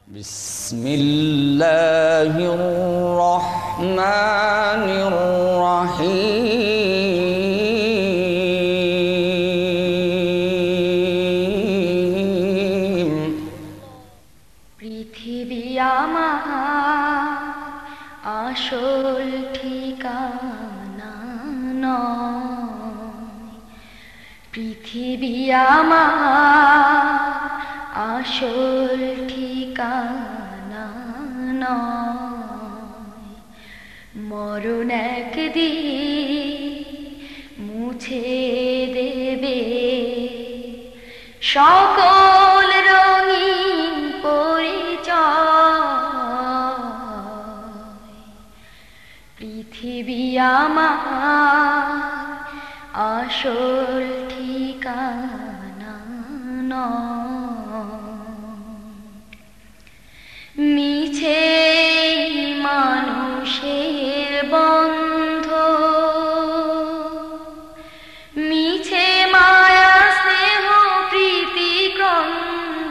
بسم الله الرحمن الرحيم পৃথিবী আমার আসল ঠিকানা নয়, পৃথিবী আমার আসল ঠিকানা নয়। মরণ একদিন মুছে দেবে সকল রঙিন পরিচয়, পৃথিবী আমার আসল ঠিকানা নয়। মিছে মানুষের বন্ধ, মিছে মায়া স্নেহ প্রীতি ক্রন্দ,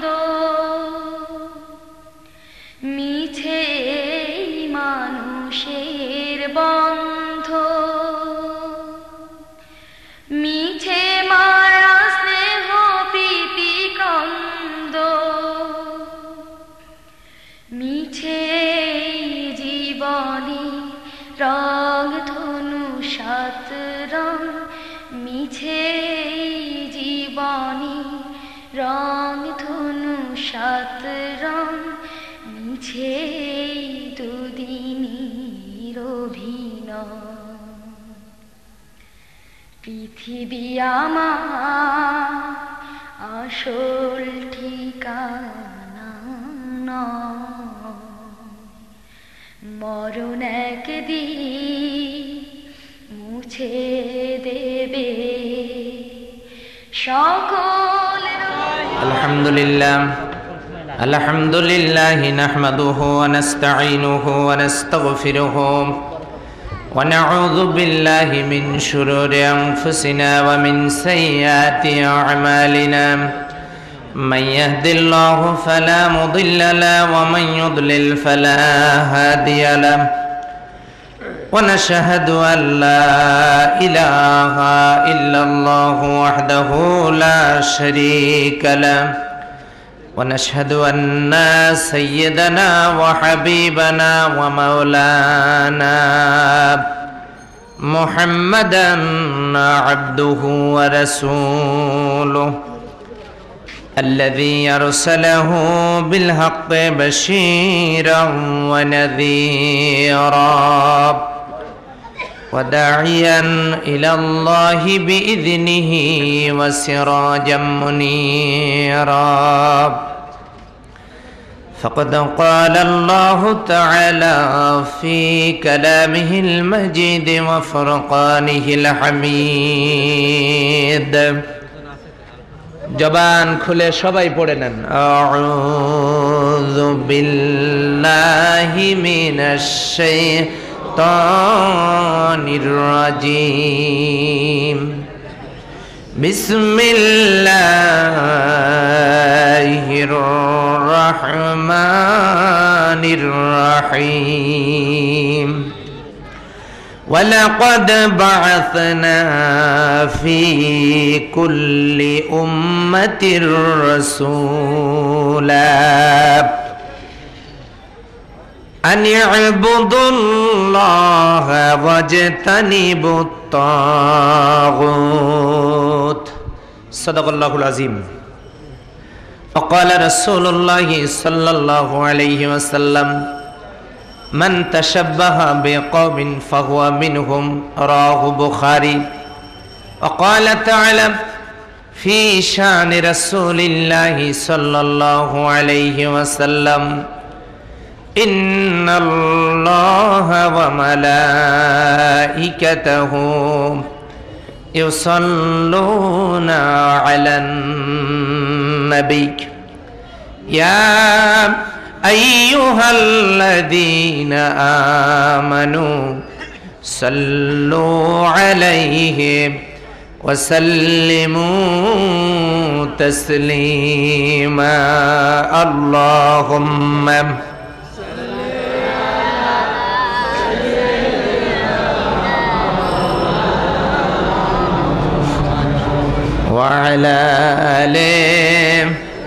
মিছে মানুষের বন্ধ, মিছে মায়া স্নেহ প্রীতি ক্রন্দ, মিছে জীবনী রং ধনু সাত রং, মিছে জীবনী রং ধনু সাত রং, মিছে দুদিনীর অভিনয়। পৃথিবী আমার আসল ঠিকানা নয়, মরণ একদিন মুছে দেবে সকল। আলহামদুলিল্লাহ আলহামদুলিল্লাহ নাহমাদুহু ওয়া নাস্তাঈনুহু ওয়া নাস্তাগফিরুহু ওয়া নাউযু বিল্লাহি মিন শুরুরি আনফুসিনা ওয়া মিন সাইয়্যাতি আ'মালিনা। من يهد الله فلا مضل له ومن يضلل فلا هادي له، ونشهد أن لا إله إلا الله وحده لا شريك له، ونشهد أن سيدنا وحبيبنا ومولانا محمدا عبده ورسوله الذي أرسله بالحق بشيرا ونذيرا وداعيا إلى الله بإذنه وسراجا منيرا. فقد قال الله تعالى في كلامه المجيد وفرقانه الحميد. জবান খুলে সবাই পড়ে নেন, আউযু বিল্লাহি মিনাশ শাইতানির রাজীম, বিসমিল্লাহির রহমানির রহিম। ولقد بعثنا في كل أمة رسولا أن اعبدوا الله واجتنبوا الطاغوت. صدق الله العظيم. وقال رسول الله صلى الله عليه وسلم: من تشبه بقوم فهو منهم. رواه البخاري. وقال تعالى في شان رسول الله صلى الله عليه وسلم: إن الله وملائكته يصلون على النبي يا أيها الذين آمنوا صلوا عليه وسلموا تسليما اللهم وعلى آله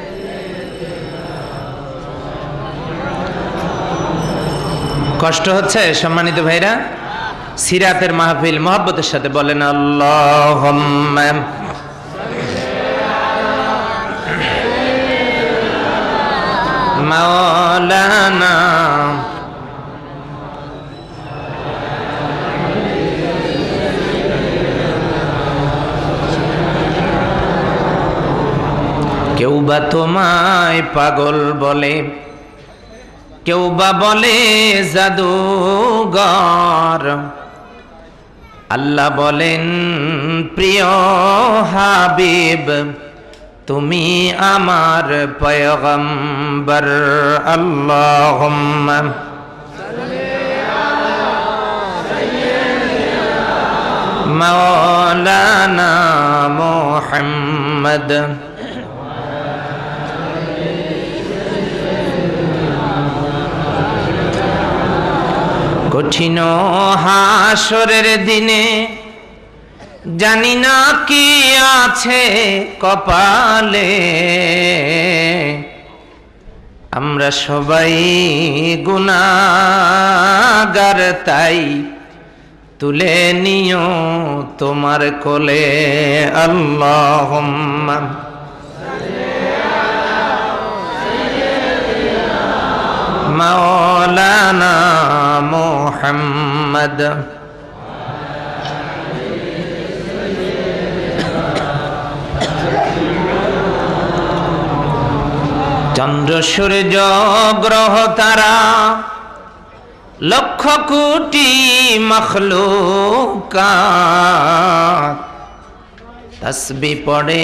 কষ্ট হচ্ছে সম্মানিত ভাইরা সিরাতের মাহফিল মহব্বতের সাথে বলেন আল্লাহুম্মা মাওলানা কেউ বা তোমায় পাগল বলে, কেউ বা বলে জাদুঘর, আল্লাহ বলেন প্রিয় হাবিব তুমি আমার পয়গম্বর। আল্লাহুম্মা মাওলানা মুহাম্মদ কঠিন হাসরের দিনে জানি না কি আছে কপালে, আমরা সবাই গুনাহগার তাই তুলে নিও তোমার কোলে। আল্লাহুম্মা মাওলানা মুহাম্মদ চন্দ্র সূর্য গ্রহ তারা লক্ষ কোটি মখলুকাত তাসবিহ পড়ে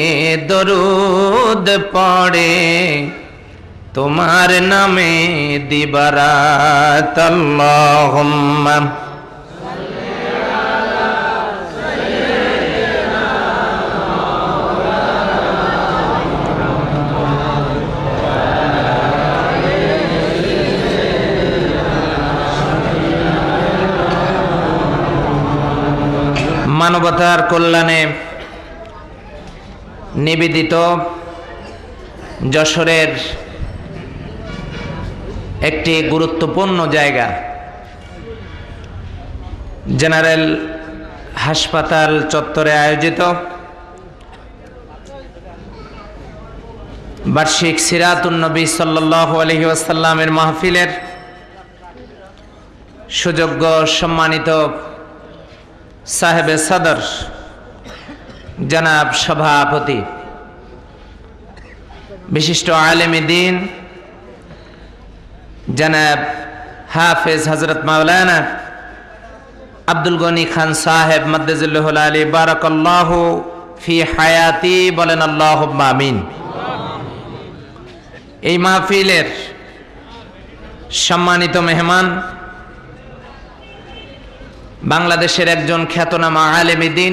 দরুদ পড়ে তোমার নামে দিবারাত। আল্লাহুম্মা মানবতার কল্যাণে নিবেদিত যশোরের একটি গুরুত্বপূর্ণ জায়গা জেনারেল হাসপাতাল চত্বরে আয়োজিত বার্ষিক সিরাতুন নবী সাল্লাল্লাহু আলাইহি ওয়াসাল্লামের মাহফিলের সুযোগ্য সম্মানিত সাহেবে সদর জনাব সভাপতি, বিশিষ্ট আলেমে দ্বীন জনাব হাফেজ হযরত মাওলানা আব্দুল গনি খান সাহেব মাদ্দাজিল্লাহুল আলী বারাকাল্লাহু ফি হায়াতি বলেন আল্লাহুম্মা আমিন। এই মাহফিলের সম্মানিত মেহমান বাংলাদেশের একজন খ্যাতনামা আলেমে দ্বীন,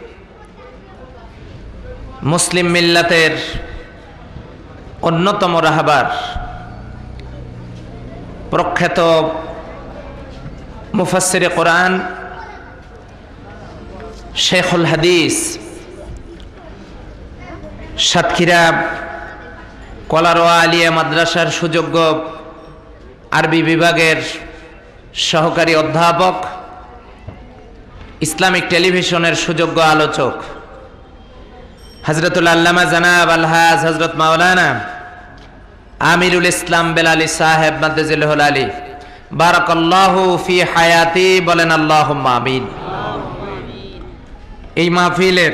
মুসলিম মিল্লাতের অন্যতম রাহবার, প্রখ্যাত মুফাসসিরে কোরআন, শেখুল হাদিস, সাতক্ষীরা কলারোয়া আলিয়া মাদ্রাসার সুযোগ্য আরবি বিভাগের সহকারী অধ্যাপক, ইসলামিক টেলিভিশনের সুযোগ্য আলোচক হযরতুল আল্লামা জনাব আলহাজ হযরত মাওলানা আমিরুল ইসলাম বেলালী সাহেব মাদ্দাজিল্লাহুল আলী বারাকাল্লাহু ফি হায়াতি বলেন আল্লাহুম্মা আমিন। এই মাহফিলের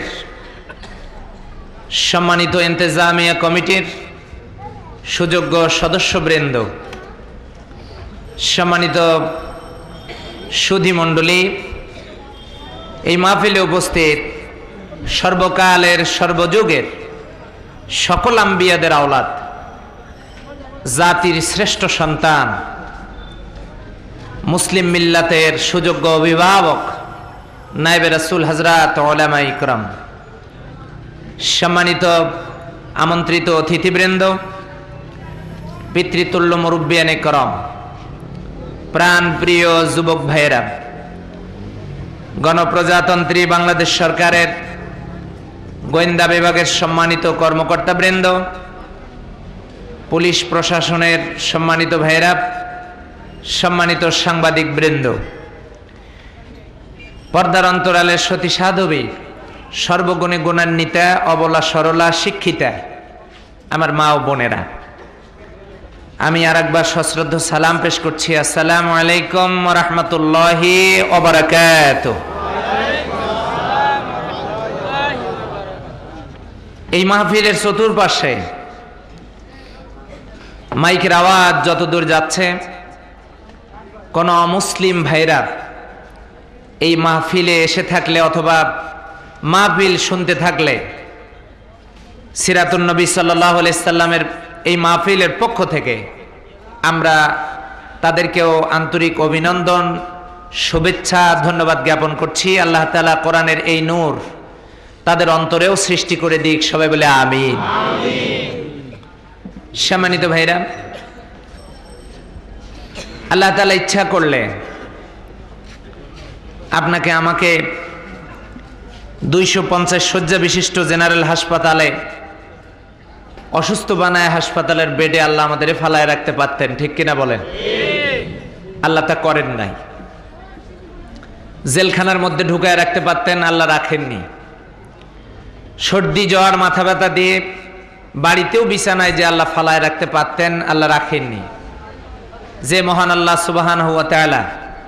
সম্মানিত ইন্তেজামিয়া কমিটির সুযোগ্য সদস্যবৃন্দ, সম্মানিত সুধী মণ্ডলী, এই মাহফিলে উপস্থিত সর্বকালের সর্বযুগের সকল আম্বিয়াদের আওলাদ, জাতির শ্রেষ্ঠ সন্তান, মুসলিম মিল্লাতের সুযোগ্য অভিভাবক নায়েবে রাসূল হযরত উলামা ইকরাম, সম্মানিত আমন্ত্রিত অতিথিবৃন্দ, পিতৃতুল্য মুরব্বিয়ানে করম, প্রাণ প্রিয় যুবক ভাইয়েরা, গণপ্রজাতন্ত্রী বাংলাদেশ সরকারের গোয়েন্দা বিভাগের সম্মানিত কর্মকর্তাবৃন্দ, পুলিশ প্রশাসনের সম্মানিত ভাইয়েরা, সম্মানিত সাংবাদিক বৃন্দ, পর্দার অন্তরালের সতী সাধবী, সর্বগুণে গুণান্বিতা, অবলা সরলা শিক্ষিতা আমার মা ও বোনেরা, আমি আর একবার সশ্রদ্ধ সালাম পেশ করছি। আসসালামু আলাইকুম ওয়া রাহমাতুল্লাহি ওয়া বারাকাতুহু। এই মাহফিলের চতুর্পাশে মাইকের আওয়াজ যতদূর যাচ্ছে, কোন অমুসলিম ভাইরা এই মাহফিলে এসে থাকলে অথবা মাহফিল শুনতে থাকলে সিরাতুন নবী সাল্লাল্লাহু আলাইহি সাল্লামের এই মাহফিলের পক্ষ থেকে আমরা তাদেরকেও আন্তরিক অভিনন্দন, শুভেচ্ছা, ধন্যবাদ জ্ঞাপন করছি। আল্লাহ তাআলা কোরআনের এই নূর তাদের অন্তরেও সৃষ্টি করে দিক, সবাই বলে আমিন। সম্মানিত ভাইরা, আল্লাহ তাআলা ইচ্ছা করলে আপনাকে আমাকে 250 শয্যা বিশিষ্ট জেনারেল হাসপাতালে অসুস্থ বানায় হাসপাতালের বেডে আল্লাহ আমাদের ফালায় রাখতে পারতেন, ঠিক কিনা বলেন? আল্লাহ তা করেন নাই। জেলখানার মধ্যে ঢুকায় রাখতে পারতেন, আল্লাহ রাখেননি। সর্দি জ্বর মাথা ব্যথা দিয়ে বাড়িতেও বিছানায় যে আল্লাহ ফালায় রাখতে পারতেন, আল্লাহ রাখেননি। যে মহান আল্লাহ সুবহানাহু ওয়া তাআলা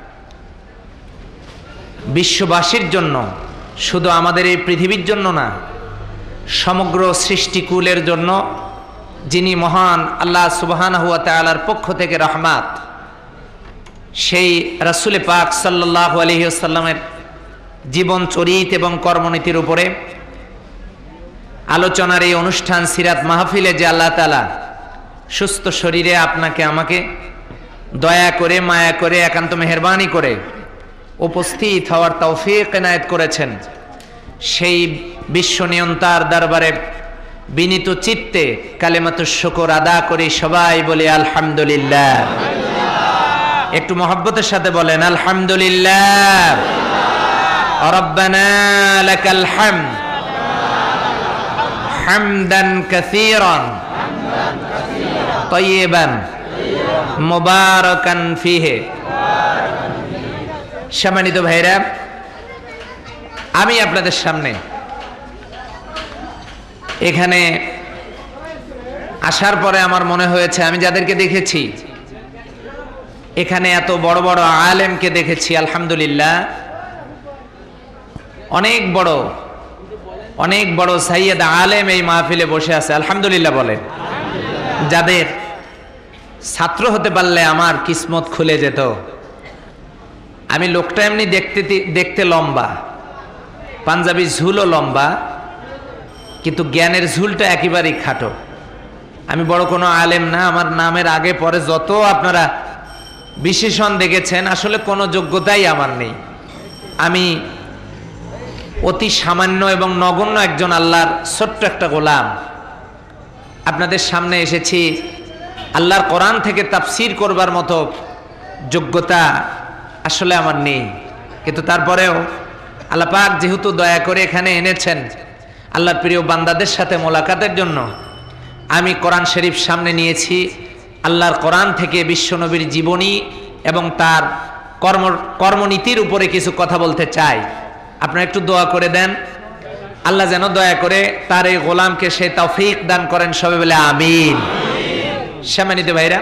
বিশ্ববাসীর জন্য, শুধু আমাদের এই পৃথিবীর জন্য না, সমগ্র সৃষ্টিকুলের জন্য, যিনি মহান আল্লাহ সুবহানাহু ওয়া তাআলার পক্ষ থেকে রহমত, সেই রাসূল পাক সাল্লাল্লাহু আলাইহি ওয়াসাল্লামের জীবন চরিত এবং কর্মনীতির উপরে আলোচনার এই অনুষ্ঠান সিরাত মাহফিলে যে আল্লাহ তাআলা সুস্থ শরীরে আপনাকে আমাকে দয়া করে, মায়া করে, একান্ত মেহেরবানি করে উপস্থিত হওয়ার তৌফিক এনায়েত করেছেন, সেই বিশ্ব নিয়ন্তার দরবারে বিনীত চিত্তে কালেমাতুশ শুকর আদা করি। সবাই বলি আলহামদুলিল্লাহ। একটু মহব্বতের সাথে বলেন আলহামদুলিল্লাহ। রব্বানা লাকাল হামদ হামদান কাসীরান তাইয়িবান মুবারাকান ফিহি। সম্মানিত ভাইরা, আমি আপনাদের সামনে এখানে আসার পরে আমার মনে হয়েছে, আমি যাদেরকে দেখেছি এখানে, এত বড় বড় আলেমকে দেখেছি, আলহামদুলিল্লাহ, অনেক বড় সাইয়্যেদ আলেম এই মাহফিলে বসে আছে, আলহামদুলিল্লাহ বলেন। যাদের ছাত্র হতে পারলে আমার কিসমত খুলে যেত। আমি লোকটা এমনি দেখতে লম্বা, পাঞ্জাবি ঝুলও লম্বা, কিন্তু জ্ঞানের ঝুলটা একেবারেই খাটো। আমি বড় কোনো আলেম না, আমার নামের আগে পরে যত আপনারা বিশেষণ দেখেছেন, আসলে কোনো যোগ্যতাই আমার নেই। আমি অতি সামান্য এবং নগণ্য একজন আল্লাহর ছোট্ট একটা গোলাম। আপনাদের সামনে এসেছি, আল্লাহর কোরআন থেকে তাফসীর করবার মতো যোগ্যতা আসলে আমার নেই, কিন্তু তারপরেও আল্লাহ পাক যেহেতু দয়া করে এখানে এনেছেন আল্লাহর প্রিয় বান্দাদের সাথে মোলাকাতের জন্য, আমি কোরআন শরীফ সামনে নিয়েছি। আল্লাহর কোরআন থেকে বিশ্বনবীর জীবনী এবং তার কর্মনীতির উপরে কিছু কথা বলতে চাই। আপনারা একটু দোয়া করে দেন, আল্লাহ যেন দয়া করে তার এই গোলামকে সে তৌফিক দান করেন, সবাই বলে আমিন। সম্মানিত ভাইরা,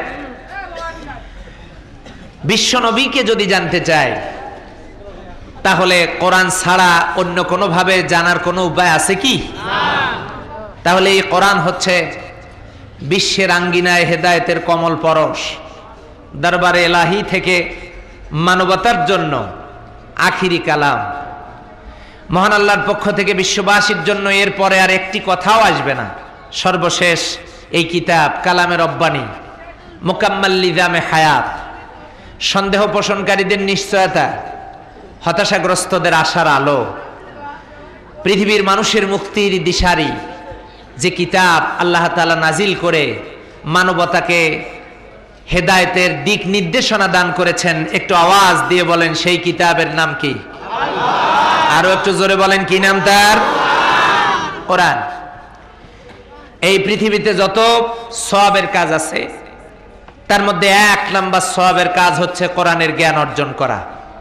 বিশ্বনবীকে যদি জানতে চায় তাহলে কোরআন ছাড়া অন্য কোনো ভাবে জানার কোনো উপায় আছে কি? তাহলে এই কোরআন হচ্ছে বিশ্বের আঙ্গিনায় হেদায়েতের কমল পরশ, দরবারে এলাহি থেকে মানবতার জন্য আখিরি কালাম। মহান আল্লাহর পক্ষ থেকে বিশ্ববাসীর জন্য এরপরে আর একটি কথাও আসবে না। সর্বশেষ এই কিতাব কালামে রব্বানি, মুকাম্মাল লিজামে হায়াত, সন্দেহ পোষণকারীদের নিশ্চয়তা, হতাশাগ্রস্তদের আশার আলো, পৃথিবীর মানুষের মুক্তির দিশারি যে কিতাব আল্লাহ তাআলা নাজিল করে মানবতাকে হেদায়েতের দিক নির্দেশনা দান করেছেন, একটু আওয়াজ দিয়ে বলেন সেই কিতাবের নাম কি? আরো একটু জোরে বলেন কি নাম তার? কোরআন। এই পৃথিবীতে যত সওয়াবের কাজ আছে তার মধ্যে 1 নাম্বার সওয়াবের কাজ হচ্ছে কোরআনের জ্ঞান অর্জন করা।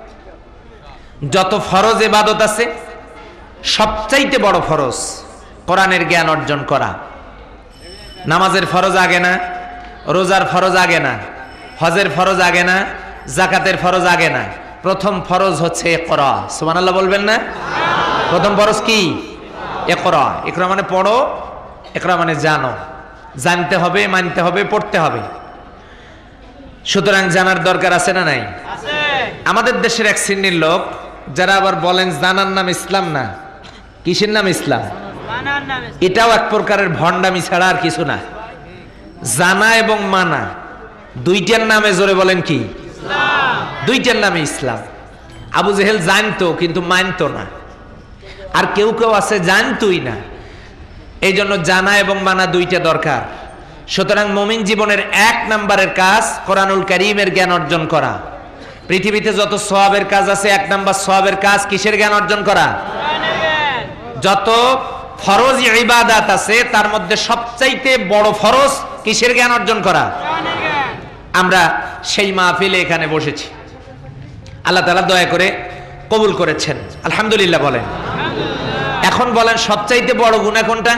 যত ফরজ ইবাদত আছে সবচাইতে বড় ফরজ কোরআনের জ্ঞান অর্জন করা। নামাজের ফরজ আগে না, রোজার ফরজ আগে না, হজের ফরজ আগে না, যাকাতের ফরজ আগে না। প্রথম ফরজ হচ্ছে ইকরা। সুবহানাল্লাহ বলবেন না? প্রথম ফরজ কি? ইকরা। ইকরা মানে পড়ো, ইকরা মানে জানো। জানতে হবে, মানতে হবে, পড়তে হবে। সুতরাং জানার দরকার আছে না নাই? আমাদের দেশের এক শ্রেণীর লোক যারা আবার বলেন জানার নাম ইসলাম না, কিসের নাম ইসলাম? এটাও এক প্রকারের ভণ্ডামি ছাড়া আর কিছু না। জানা এবং মানা দুইটার নামে জোরে বলেন কি? দুইটার নামে ইসলাম। আবু জেহেল জানতো কিন্তু মানতো না, আর কেউ কেউ আছে জানতোই না। এই জন্য জানা এবং মানা দুইটা দরকার। সুতরাং মুমিন জীবনের 1 নাম্বারের কাজ কোরআনুল কারীমের জ্ঞান অর্জন করা। পৃথিবীতে যত সওয়াবের কাজ আছে 1 নাম্বার সওয়াবের কাজ কিসের জ্ঞান অর্জন করা? যত ফরজ ইবাদত আছে তার মধ্যে সবচাইতে বড় ফরজ কিসের জ্ঞান অর্জন করা? আমরা সেই মাহফিলে এখানে বসেছি, আল্লাহ তাআলা দয়া করে কবুল করেছেন, আলহামদুলিল্লাহ বলেন। এখন বলেন সবচাইতে বড় গুনাহ কোনটা?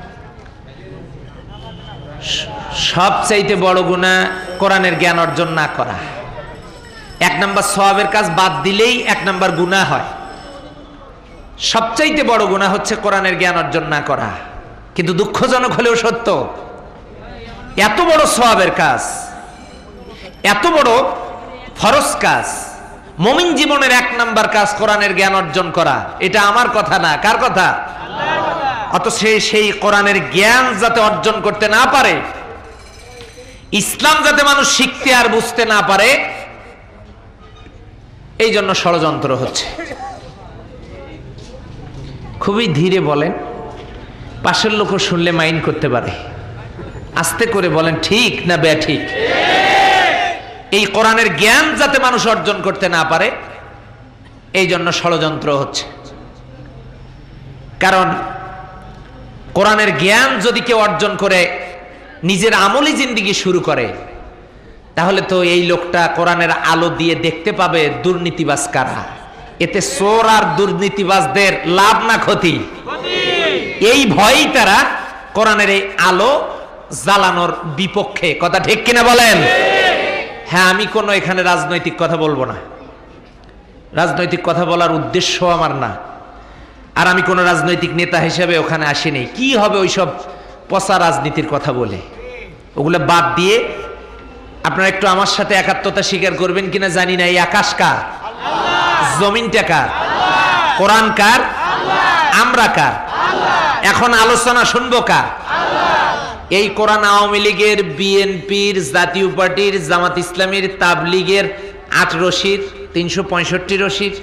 সবচাইতে বড় গুনাহ কোরআনের জ্ঞান অর্জন না করা। 1 নাম্বার সওয়াবের কাজ বাদ দিলেই 1 নাম্বার গুনাহ হয়। সবচাইতে বড় গুনাহ হচ্ছে কোরআনের জ্ঞান অর্জন না করা। কিন্তু দুঃখজনক হলেও সত্য, এত বড় সওয়াবের কাজ, এত বড় ফরজ কাজ, মুমিন জীবনের 1 নাম্বার কাজ কোরআনের জ্ঞান অর্জন করা। এটা আমার কথা না, কার কথা? আল্লাহর কথা। অথচ সেই কোরআনের জ্ঞান যাতে অর্জন করতে না পারে, ইসলাম যাতে মানুষ শিখতে আর বুঝতে না পারে, এই জন্য ষড়যন্ত্র হচ্ছে। খুবই ধীরে বলেন, পাশের লোকও শুনলে মাইন্ড করতে পারে। আস্তে করে বলেন ঠিক না বেঠিক। এই কোরআনের জ্ঞান যাতে মানুষ অর্জন করতে না পারে, এই জন্য ষড়যন্ত্র হচ্ছে। কারণ কোরআনের জ্ঞান যদি কেউ অর্জন করে নিজের আমলি জিন্দেগি শুরু করে, তাহলে তো এই লোকটা কোরআনের আলো দিয়ে দেখতে পাবে দুর্নীতিবাজ কারা। এতে চোর আর দুর্নীতিবাজদের লাভ না ক্ষতি? এই ভয়েই তারা কোরআনের এই আলো জ্বালানোর বিপক্ষে। কথা ঠিক কিনা বলেন? হ্যাঁ, আমি কোনো এখানে রাজনৈতিক কথা বলবো না, রাজনৈতিক কথা বলার উদ্দেশ্য আমার না। আর আমি কোনো রাজনৈতিক নেতা হিসেবে ওখানে আসিনি। কি হবে ওইসব পচা রাজনীতির কথা বলে? ওগুলো বাদ দিয়ে আপনারা একটু আমার সাথে একাত্মতা স্বীকার করবেন কিনা জানি না। এই আকাশ কার? জমিনটা কার? কোরআন কার? আমরা কার? এখন আলোচনা শুনবো কার? এই কোরআন আওয়ামী লীগের, বিএনপির, জাতীয় পার্টির, জামাত ইসলামীর, তাবলীগের 8 রশির, 365 রশির,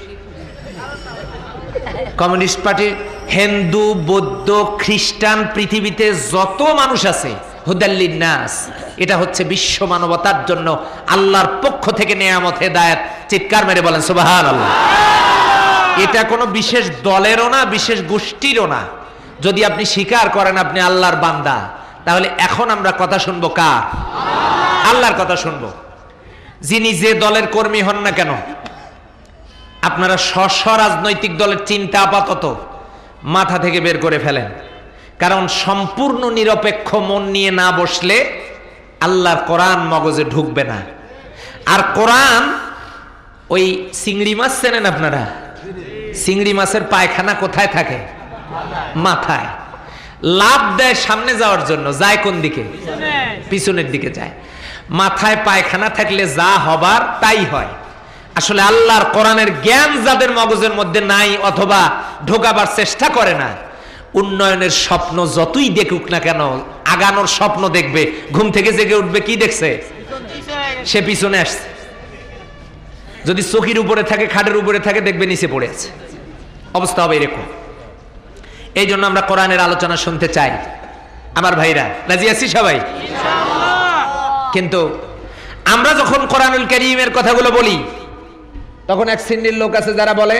কমিউনিস্ট পার্টির, হিন্দু, বৌদ্ধ, খ্রিস্টান, পৃথিবীতে যত মানুষ আছে, হুদাল্লিন নাস, এটা হচ্ছে বিশ্ব মানবতার জন্য আল্লাহর পক্ষ থেকে নেয়ামত, হেদায়েত। চিৎকার মেরে বলেন সুবহানাল্লাহ। এটা কোনো বিশেষ দলেরও না, বিশেষ গোষ্ঠীরও না। যদি আপনি স্বীকার করেন আপনি আল্লাহর বান্দা, তাহলে এখন আমরা কথা শুনবো কার? আল্লাহর কথা শুনবো। যিনি যে দলের কর্মী হন না কেন, আপনারা স্ব রাজনৈতিক দলের চিন্তা আপাতত মাথা থেকে বের করে ফেলেন। কারণ সম্পূর্ণ নিরপেক্ষ মন নিয়ে না বসলে আল্লাহর কোরআন মগজে ঢুকবে না। আর কোরআন ওই চিংড়ি মাছ চেনেন আপনারা? চিংড়ি মাছের পায়খানা কোথায় থাকে? মাথায়। লাভ দেয় সামনে যাওয়ার জন্য, যায় কোন দিকে? পিছনের দিকে যায়। মাথায় পায়খানা থাকলে যা হবার তাই হয়। আসলে আল্লাহর কোরআনের জ্ঞান যাদের মগজের মধ্যে নাই অথবা ঢোকাবার চেষ্টা করে না, উন্নয়নের স্বপ্ন যতই দেখুক না কেন, আগানোর স্বপ্ন দেখবে, ঘুম থেকে জেগে উঠবে, কি দেখছে? সে পিছনে আসছে। যদি চকির উপরে থাকে, খাটের উপরে থাকে, দেখবে নিচে পড়ে আছে, অবস্থা হবে এরকম। এই জন্য আমরা কোরআনের আলোচনা শুনতে চাই। আমার ভাইরা, রাজি আছি সবাই? কিন্তু আমরা যখন কোরআনুল কারীমের কথাগুলো বলি, তখন এক শ্রেণীর লোক আছে যারা বলে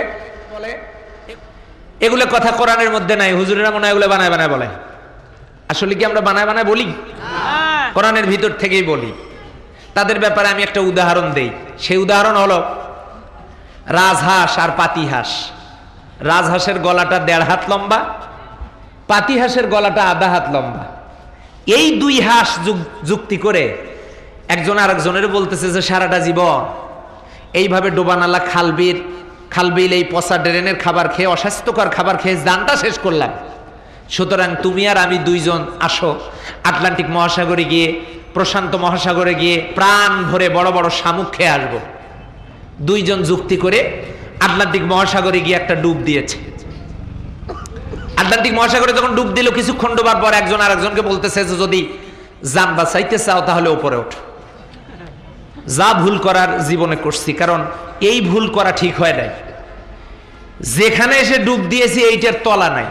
এগুলো কথা কোরআনের মধ্যে নাই, হুজুরেরা মনে হয় এগুলো বানায় বানায় বলে। আসলে কি আমরা বানায় বানায় বলি? কোরআনের ভিতর থেকেই বলি। তাদের ব্যাপারে আমি একটা উদাহরণ দেই। সেই উদাহরণ হলো রাজহাঁস আর পাতিহাঁস। রাজহাঁসের গলাটা 1.5 হাত লম্বা, পাতিহাঁসের গলাটা 1/2 হাত লম্বা। এই দুই হাঁস যুক্তি করে একজন আরেকজনের বলতেছে যে সারাটা জীবন এইভাবে ডোবানালা খালবিল এই পচা ড্রেনের খাবার খেয়ে, অস্বাস্থ্যকর খাবার খেয়ে জানটা শেষ করলাম। সুতরাং তুমি আর আমি দুইজন আসো আটলান্টিক মহাসাগরে গিয়ে, প্রশান্ত মহাসাগরে গিয়ে প্রাণ ভরে বড় বড় শামুক খেয়ে আসবো। দুইজন যুক্তি করে আটলান্টিক মহাসাগরে গিয়ে একটা ডুব দিয়েছে। আটলান্টিক মহাসাগরে যখন ডুব দিল, কিছুক্ষণ ডোবার পর একজন আরেকজনকে বলতেছে যে যদি জান বাঁচাইতে চাও তাহলে উপরে ওঠো। যা ভুল করার জীবনে করছি, কারণ এই ভুল করা ঠিক হয় নাই। যেখানে এসে ডুব দিয়েছি এইটার তলা নাই,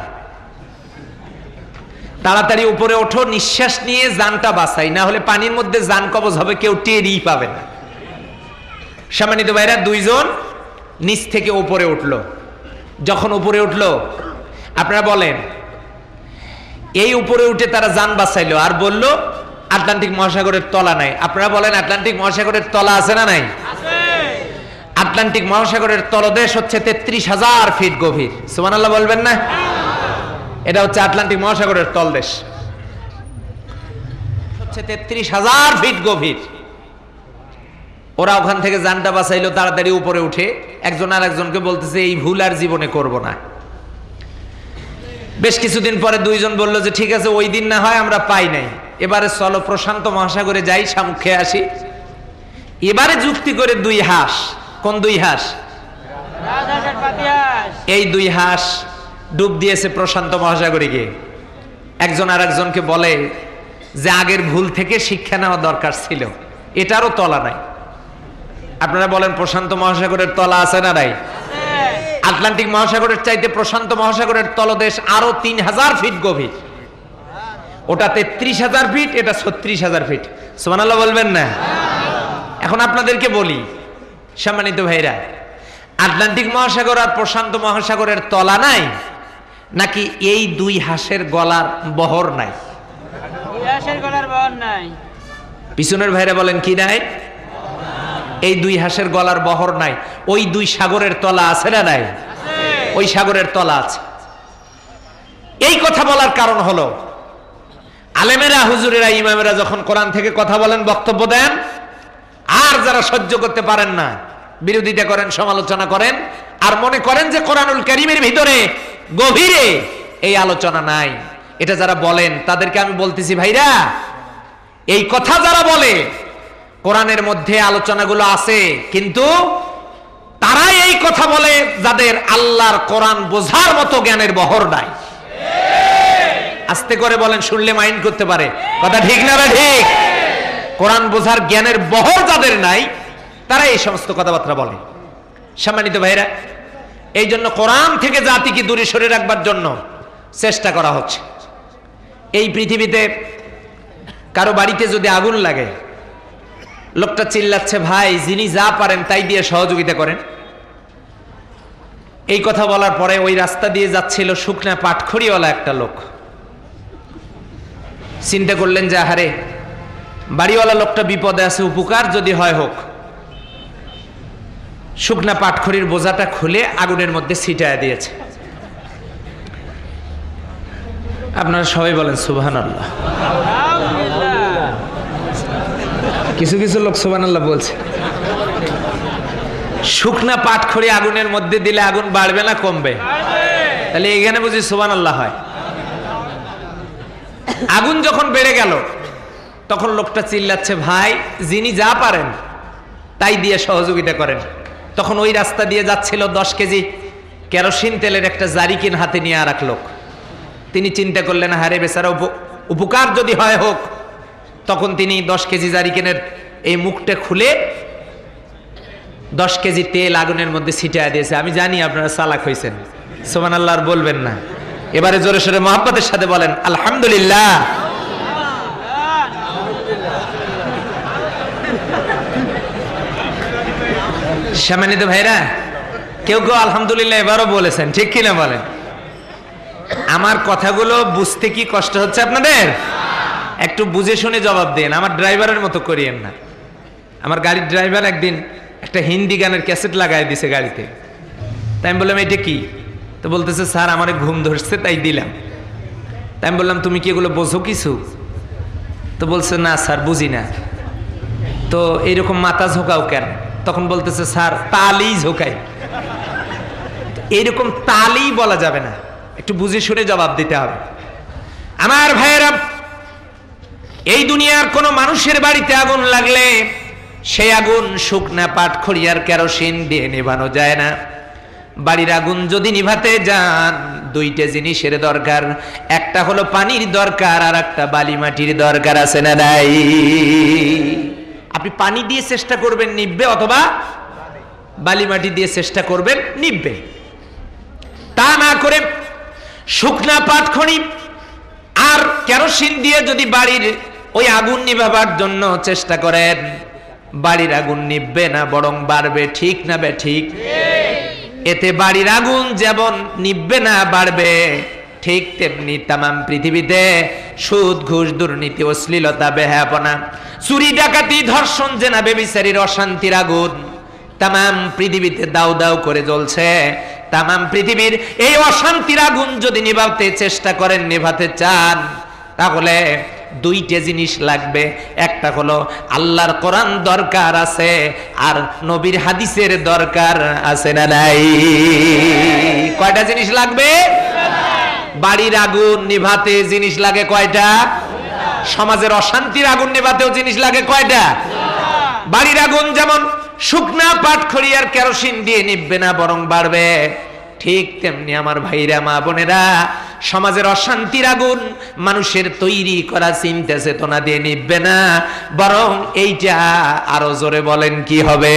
তাড়াতাড়ি উপরে ওঠো, নিঃশ্বাস নিয়ে জানটা বাঁচাই, না হলে পানির মধ্যে জান কবজ হবে, কেউ টেরই পাবে না। সম্মানিত ভাইরা, দুইজন নিচ থেকে উপরে উঠলো। যখন উপরে উঠলো, আপনারা বলেন এই উপরে উঠে তারা জান বাঁচাইলো আর বলল আটলান্টিক মহাসাগরের তলা নাই। আপনারা বলেন আটলান্টিক মহাসাগরের তলা আছে না নাই? আটলান্টিক মহাসাগরের তলদেশ হচ্ছে 33,000 ফিট গভীর। সুবহানাল্লাহ বলবেন না? এটা হচ্ছে আটলান্টিক মহাসাগরের তলদেশ, হচ্ছে 33,000 ফিট গভীর। ওরা ওখান থেকে জানটা বাঁচাইলো, তাড়াতাড়ি উপরে উঠে একজন আর একজনকে বলতেছে এই ভুল আর জীবনে করব না। বেশ কিছুদিন পরে দুইজন বলল যে ঠিক আছে, ওই দিন না হয় আমরা পাই নাই, এবারে চলো প্রশান্ত মহাসাগরে যাই, শামুক খেয়ে আসি। এবারে যুক্তি করে দুই হাঁস, কোন দুই হাঁস? এই দুই হাঁস ডুব দিয়েছে প্রশান্ত মহাসাগরে গিয়ে। একজন আর একজনকে বলে যে আগের ভুল থেকে শিক্ষা নেওয়া দরকার ছিল, এটারও তলা নাই। আপনারা বলেন প্রশান্ত মহাসাগরের তলা আছে না নাই? আটলান্টিক মহাসাগরের চাইতে প্রশান্ত মহাসাগরের তলদেশ আরো 3,000 ফিট গভীর। ওটা 33,000 ফিট, এটা 36,000 ফিট। সুবহানাল্লাহ বলবেন না? এখন আপনাদেরকে বলি সম্মানিত ভাইরা, আটলান্টিক মহাসাগর আর প্রশান্ত মহাসাগরের তলা নাই, নাকি এই দুই হাঁসের গলার বহর নাই? পিছনের ভাইরা বলেন কি নাই? এই দুই হাঁসের গলার বহর নাই। ওই দুই সাগরের তলা আছে না নাই? ওই সাগরের তলা আছে। এই কথা বলার কারণ হলো আলেমেরা, হুজুরেরা, ইমামেরা যখন কোরআন থেকে কথা বলেন, বক্তব্য দেন, আর যারা সহ্য করতে পারেন না, বিরোধিতা করেন, সমালোচনা করেন, আর মনে করেন যে কোরআনুল কারীমের ভিতরে গভীরে এই আলোচনা নাই, এটা যারা বলেন তাদেরকে আমি বলতেছি, ভাইরা এই কথা যারা বলে কোরআনের মধ্যে আলোচনাগুলো আছে, কিন্তু তারাই এই কথা বলে যাদের আল্লাহর কোরআন বোঝার মতো জ্ঞানের বহর নাই। আস্তে করে বলেন, শুনলে মাইন্ড করতে পারে। কথা ঠিক না? ঠিক। কোরআন বোঝার জ্ঞানের বহর যাদের নাই, তারা এই সমস্ত কথাবার্তা বলে। সম্মানিত ভাইরা, এই জন্য কোরআন থেকে জাতিকে দূরে সরে রাখবার জন্য চেষ্টা করা হচ্ছে। এই পৃথিবীতে কারো বাড়িতে যদি আগুন লাগে, লোকটা চিল্লাচ্ছে, ভাই যিনি যা পারেন তাই দিয়ে সহযোগিতা করেন। এই কথা বলার পরে ওই রাস্তা দিয়ে যাচ্ছিল শুকনা পাটখড়িওয়ালা একটা লোক। চিন্তা করলেন যে আহারে, বাড়িওয়ালা লোকটা বিপদে আছে, উপকার যদি হয় হোক। শুকনা পাটখড়ির বোঝাটা খুলে আগুনের মধ্যে ছিটায় দিয়েছে। আপনারা সবাই বলেন সুবহানাল্লাহ। কিছু কিছু লোক সুবহানাল্লাহ বলছে। শুকনা পাটখড়ি আগুনের মধ্যে দিলে আগুন বাড়বে না কমবে? তাহলে এখানে বুঝি সুবহানাল্লাহ হয়। আগুন যখন বেড়ে গেল, তখন লোকটা চিল্লাচ্ছে, ভাই যিনি যা পারেন তাই দিয়ে সহযোগিতা করেন। তখন ওই রাস্তা দিয়ে যাচ্ছিল 10 কেজি কেরোসিন তেলের একটা জারিকিন হাতে নিয়ে আর এক লোক। তিনি চিন্তা করলেন, হারে বেচারা, উপকার যদি হয় হোক। তখন তিনি 10 কেজি জারিকিনের এই মুখটা খুলে 10 কেজি তেল আগুনের মধ্যে ছিটিয়ে দিয়েছে। আমি জানি আপনারা চালাক হয়েছেন, সুবহানাল্লাহ আর বলবেন না। এবারে জোরে সোরে মহব্বতের সাথে বলেন আলহামদুলিল্লাহ। সম্মানিত ভাইরা, কেউ কেউ আলহামদুলিল্লাহ এবারও বলেছেন, ঠিক কিনা বলেন? আমার কথাগুলো বুঝতে কি কষ্ট হচ্ছে আপনাদের? একটু বুঝে শুনে জবাব দেন, আমার ড্রাইভারের মতো করিয়েন না। আমার গাড়ির ড্রাইভার একদিন একটা হিন্দি গানের ক্যাসেট লাগাই দিছে গাড়িতে। তাই আমি বললাম এটা কি? তো বলতেছে স্যার আমার ঘুম ধরছে তাই দিলাম। তাই আমি বললাম তুমি কি এগুলো বোঝো কিছু? তো বলছে না স্যার বুঝি না। তো এইরকম মাথা ঝোঁকাও কেন? তখন বলতেছে স্যার তালি ঝোঁকাই। এইরকম তালি বলা যাবে না, একটু বুঝে শুনে জবাব দিতে হবে। আমার ভাইয়েরা, এই দুনিয়ার কোন মানুষের বাড়িতে আগুন লাগলে সেই আগুন শুকনা পাটখড়ি আর কেরোসিন দিয়ে নেভানো যায় না। বাড়ির আগুন যদি নিভাতে যান দুইটা জিনিসের দরকার, একটা হলো পানির দরকার আর একটা বালি মাটির দরকার, আছে না নাই? আপনি পানি দিয়ে চেষ্টা করবেন নিভবে, অথবা বালি মাটি দিয়ে চেষ্টা করবেন নিভবে। তা না করে শুকনা পাটখড়ি আর কেরোসিন দিয়ে যদি বাড়ির ওই আগুন নিভাবার জন্য চেষ্টা করেন, বাড়ির আগুন নিভবে না, বরং বাড়বে। ঠিক না বে ঠিক? এতে বাড়ির আগুন যেমন নিভবে না বাড়বে, ঠিক তেমনি তামাম পৃথিবীতে সুদ ঘুষ দুর্নীতি অশ্লীলতা বেহায়াপনা চুরি ডাকাতি ধর্ষণ জেনা বেবিচারীর অশান্তির আগুন তামাম পৃথিবীতে দাউ দাউ করে জ্বলছে। তামাম পৃথিবীর এই অশান্তির আগুন যদি নিভাতে চেষ্টা করেন, নিভাতে চান, তাহলে দুইটা জিনিস লাগবে। একটা হলো আল্লাহর কোরআন দরকার আছে, আর নবীর হাদিসের দরকার আছে না নাই? কয়টা জিনিস লাগবে? বাড়ির আগুন নিভাতে জিনিস লাগে কয়টা? সমাজের অশান্তির আগুন নিভাতেও জিনিস লাগে কয়টা? বাড়ির আগুন যেমন শুকনা পাটখড়ি আর কেরোসিন দিয়ে নিভবে না, বরং বাড়বে, ঠিক তেমনি আমার ভাইরা মা বোনেরা সমাজের অশান্তির আগুন মানুষের তৈরি করা চিন্তা চেতনা দিয়ে নিভবে না, বরং এইটা আরো জোরে বলেন কি হবে?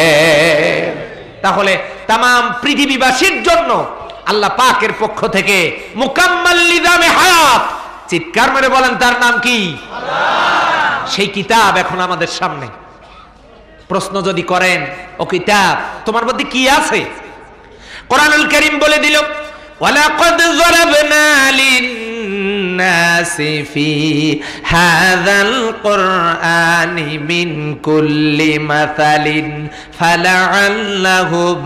তাহলে তামাম পৃথিবীবাসীর জন্য আল্লাহ পাকের পক্ষ থেকে মুকাম্মাল নিজামে হায়াত, চিৎকার মেরে বলেন তার নাম কি? আল্লাহ। সেই কিতাব এখন আমাদের সামনে। প্রশ্ন যদি করেন ও কিতাব তোমার মধ্যে কি আছে, কোরআনুল কারীম বলে দিল ওয়ালাকাদ যারাবনা লিন-নাসি ফি হাযাল কুরআনি মিন কুল্লি মাসালিন ফালাআল্লাহুম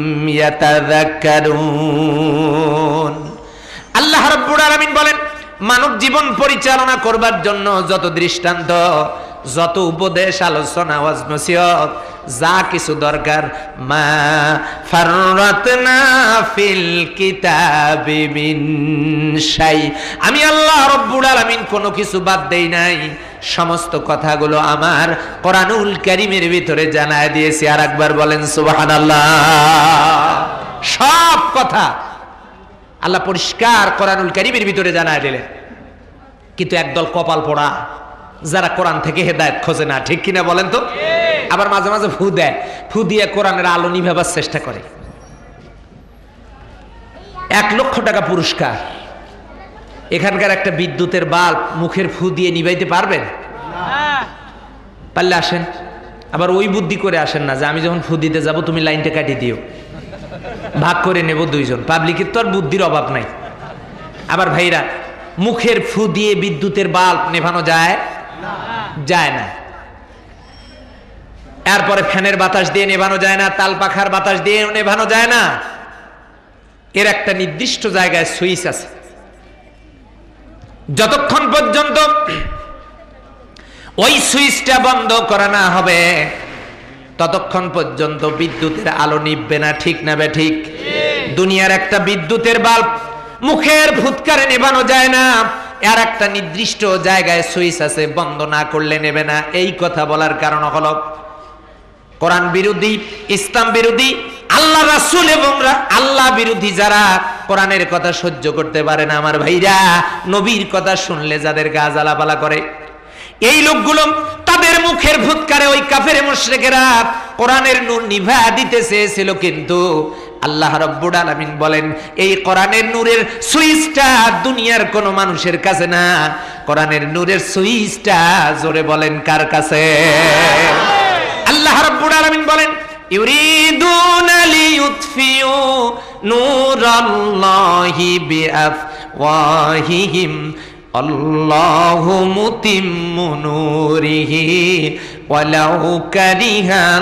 ইয়াতাযাক্কারুন। আল্লাহ রাব্বুল আলামিন বলেন মানব জীবন পরিচালনা করবার জন্য যত দৃষ্টান্ত, যত উপদেশ, আলোচনা, ওয়াজ নসিহত, যা কিছু দরকার, মা ফাররাতনা ফিল কিতাবি মিন শাই, আমি আল্লাহ রাব্বুল আলামিন কোনো কিছু বাদ দেই নাই, সমস্ত কথাগুলো আমার কোরআনুল কারীমের ভিতরে জানায় দিয়েছি। আর একবার বলেন সুবহানাল্লাহ। সব কথা আল্লাহ পরিষ্কার কোরআনুল কারীমের ভিতরে জানায় দিলেন। কিন্তু একদল কপাল পোড়া যারা কোরআন থেকে হেদায়েত খোঁজে না, ঠিক কিনা বলেন তো? আবার মাঝে মাঝে ফু দেয়, ফু দিয়ে কোরআনের আলো নিভাবার চেষ্টা করে। 1 লক্ষ টাকা পুরস্কার। এখানকার একটা বিদ্যুতের বাল্ব মুখের ফু দিয়ে নিভাইতে পারবেন? পারলে আসেন। আবার ওই বুদ্ধি করে আসেন না যে আমি যখন ফু দিতে যাব তুমি লাইনটা কাটিয়ে দিও, ভাগ করে নেব 2 জন। পাবলিকের তো আর বুদ্ধির অভাব নাই। আবার ভাইরা, মুখের ফু দিয়ে বিদ্যুতের বাল্ব নেভানো যায়? যায় না। এরপরে ফ্যানের বাতাস দিয়ে নেভানো যায় না, তাল পাখার বাতাস দিয়ে নেভানো যায় না। এর একটা নির্দিষ্ট জায়গায় সুইচ আছে। যতক্ষণ পর্যন্ত ওই সুইচটা বন্ধ করা না হবে ততক্ষণ পর্যন্ত বিদ্যুতের আলো নিভবে না, ঠিক না বে ঠিক? দুনিয়ার একটা বিদ্যুতের বাল্ব মুখের ফুৎকারে নেভানো যায় না, এর একটা নির্দিষ্ট জায়গায় সুইচ আছে, বন্ধ না করলে নেবে না। এই কথা বলার কারণ হলো কোরআন বিরোধী, ইসলাম বিরোধী, আল্লাহ রাসূল এবং আল্লাহ বিরোধী যারা কোরআনের কথা সহ্য করতে পারে না, আমার ভাইরা, নবীর কথা শুনলে যাদের গা জ্বালাপালা করে, এই লোকগুলো তাদের তাদের মুখের ফুৎকারে ওই কাফের মুশরিকেরা কোরআনের নূর নিভা দিতে চেয়েছিল, কিন্তু আল্লাহ রাব্বুল আলামিন বলেন এই কোরআনের নূরের সুইচটা দুনিয়ার কোন মানুষের কাছে না, কোরআনের নূরের সুইচটা জোরে বলেন কার কাছে? আল্লাহ রাব্বুল আলামিন বলেন ইউরিদুনা লিইউতফিউ নূরাল্লাহি বিআফওয়াহিহিম আল্লাহু মুতিম্মু নূরিহি ওয়ালাউ কারিহাল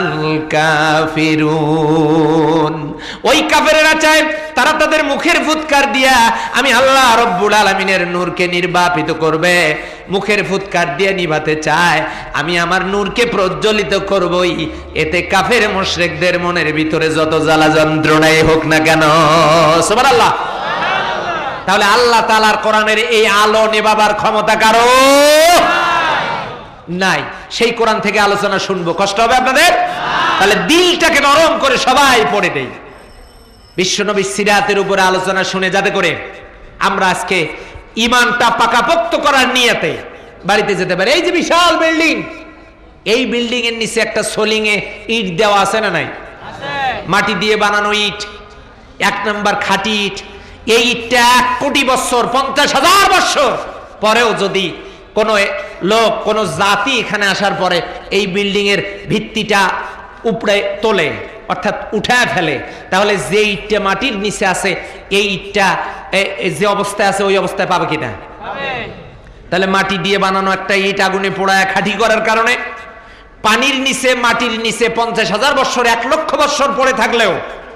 কাফিরুন। ওই কাফেররা চায় তারা তাদের মুখের ফুৎকার দিয়া আমি আল্লাহ রাব্বুল আলামিনের নূরকে নির্বাপিত করবে, মুখের ফুৎকার দিয়ে নিভাতে চায়, আমি আমার নূরকে প্রজ্বলিত করবই, এতে কাফের মুশরিকদের মনের ভিতরে যত জ্বালা যন্ত্রণাই হোক না কেন। সুবহানাল্লাহ। তাহলে আল্লাহ তাআলার কোরআনের এই আলো নেভাবার ক্ষমতা কারো নাই। সেই কোরআন থেকে আলোচনা শুনবো, কষ্ট হবে আপনাদের? তাহলে দিলটাকে নরম করে সবাই পড়ে দেই বিশ্বনবীর সিরাতের উপরে আলোচনা শুনে, যাতে করে আমরা আজকে ঈমানটা পাকাপোক্ত করার নিয়তে বাড়িতে যেতে পারি। এই যে বিশাল বিল্ডিং, এই বিল্ডিং এর নিচে একটা সোলিং এ ইট দেওয়া আছে না নাই? মাটি দিয়ে বানানো ইট, 1 নম্বর খাঁটি ইট। এই ইটটা 1 কোটি বছর 50,000 বছর পরেও যদি কোন লোক কোন জাতি এখানে আসার পরে এই বিল্ডিং এর ভিত্তিটা উপড়ে তোলে, অর্থাৎ উঠায় ফেলে, তাহলে যে ইটটা মাটির নিচে আছে এই ইটটা যে অবস্থায় আছে ওই অবস্থায় পাবে কিনা? তাহলে মাটি দিয়ে বানানো একটা ইট আগুনে পোড়ায় খাঁটি করার কারণে পানির নিচে মাটির নিচে 50,000 বছর 1 লক্ষ বছর পড়ে থাকলেও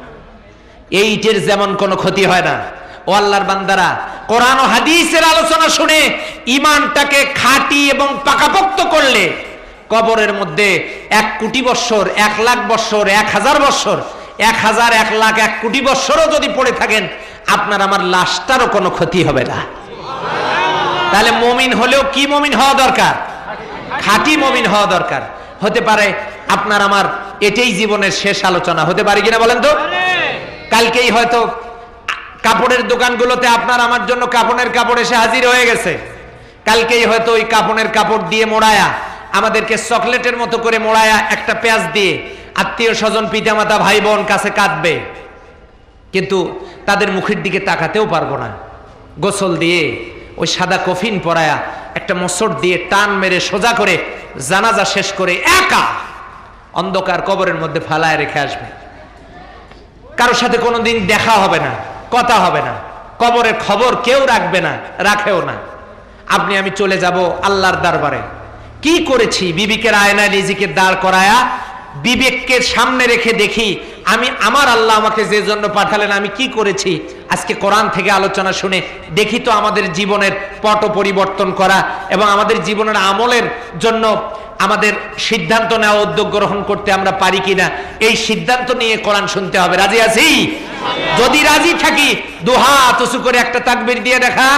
এই ইটের যেমন কোনো ক্ষতি হয় না। ও আল্লাহর বান্দারা, কোরআন ও হাদিসের আলোচনা শুনে ঈমানটাকে খাঁটি এবং পাকাপোক্ত করলে কবরের মধ্যে 1 কোটি বছর 1 লাখ বছর 1000 বছর 1000 1 লাখ 1 কোটি বছরও যদি পড়ে থাকেন আপনার আমার লাশটারও কোনো ক্ষতি হবে না। তাহলে মুমিন হলেও কি মুমিন হওয়া দরকার? খাঁটি মুমিন হওয়া দরকার। হতে পারে আপনার আমার এটাই জীবনের শেষ আলোচনা, হতে পারে কিনা বলেন তো? কালকেই হয়তো কাপড়ের দোকানগুলোতে আপনার আমার জন্য কাপড়ের কাপড় এসে হাজির হয়ে গেছে, কালকেই হয়তো ওই কাপড়ের কাপড় দিয়ে মোড়ায়া আমাদেরকে চকলেটের মতো করে মোড়ায়া একটা পেঁয়াজ দিয়ে আত্মীয় স্বজন পিতামাতা ভাই বোন কাছে কাঁদবে, কিন্তু তাদের মুখের দিকে তাকাতেও পারবো না। গোসল দিয়ে ওই সাদা কফিন পরায়া একটা মোসর দিয়ে টান মেরে সোজা করে জানাজা শেষ করে একা অন্ধকার কবরের মধ্যে ফালায় রেখে আসবে। কারোর সাথে কোনোদিন দেখা হবে না, কথা হবে না, কবরের খবর কেউ রাখবে না, রাখেও না। আপনি আমি চলে যাব আল্লাহর দরবারে। কি করেছি? বিবেকের আয়নায় নিজেকে দাঁড় করায়া বিবেককে সামনে রেখে দেখি আমি আমার আল্লাহ আমাকে যে জন্য পাঠালেন আমি কি করেছি। আজকে কোরআন থেকে আলোচনা শুনে দেখি তো আমাদের জীবনের পট পরিবর্তন করা এবং আমাদের জীবনের আমলের জন্য আমাদের সিদ্ধান্ত নেওয়া, উদ্যোগ গ্রহণ করতে আমরা পারি কিনা। এই সিদ্ধান্ত নিয়ে কোরআন শুনতে হবে। রাজি আছি? যদি রাজি থাকি দুহাত উঁচু করে একটা তাকবীর দিয়ে দেখান।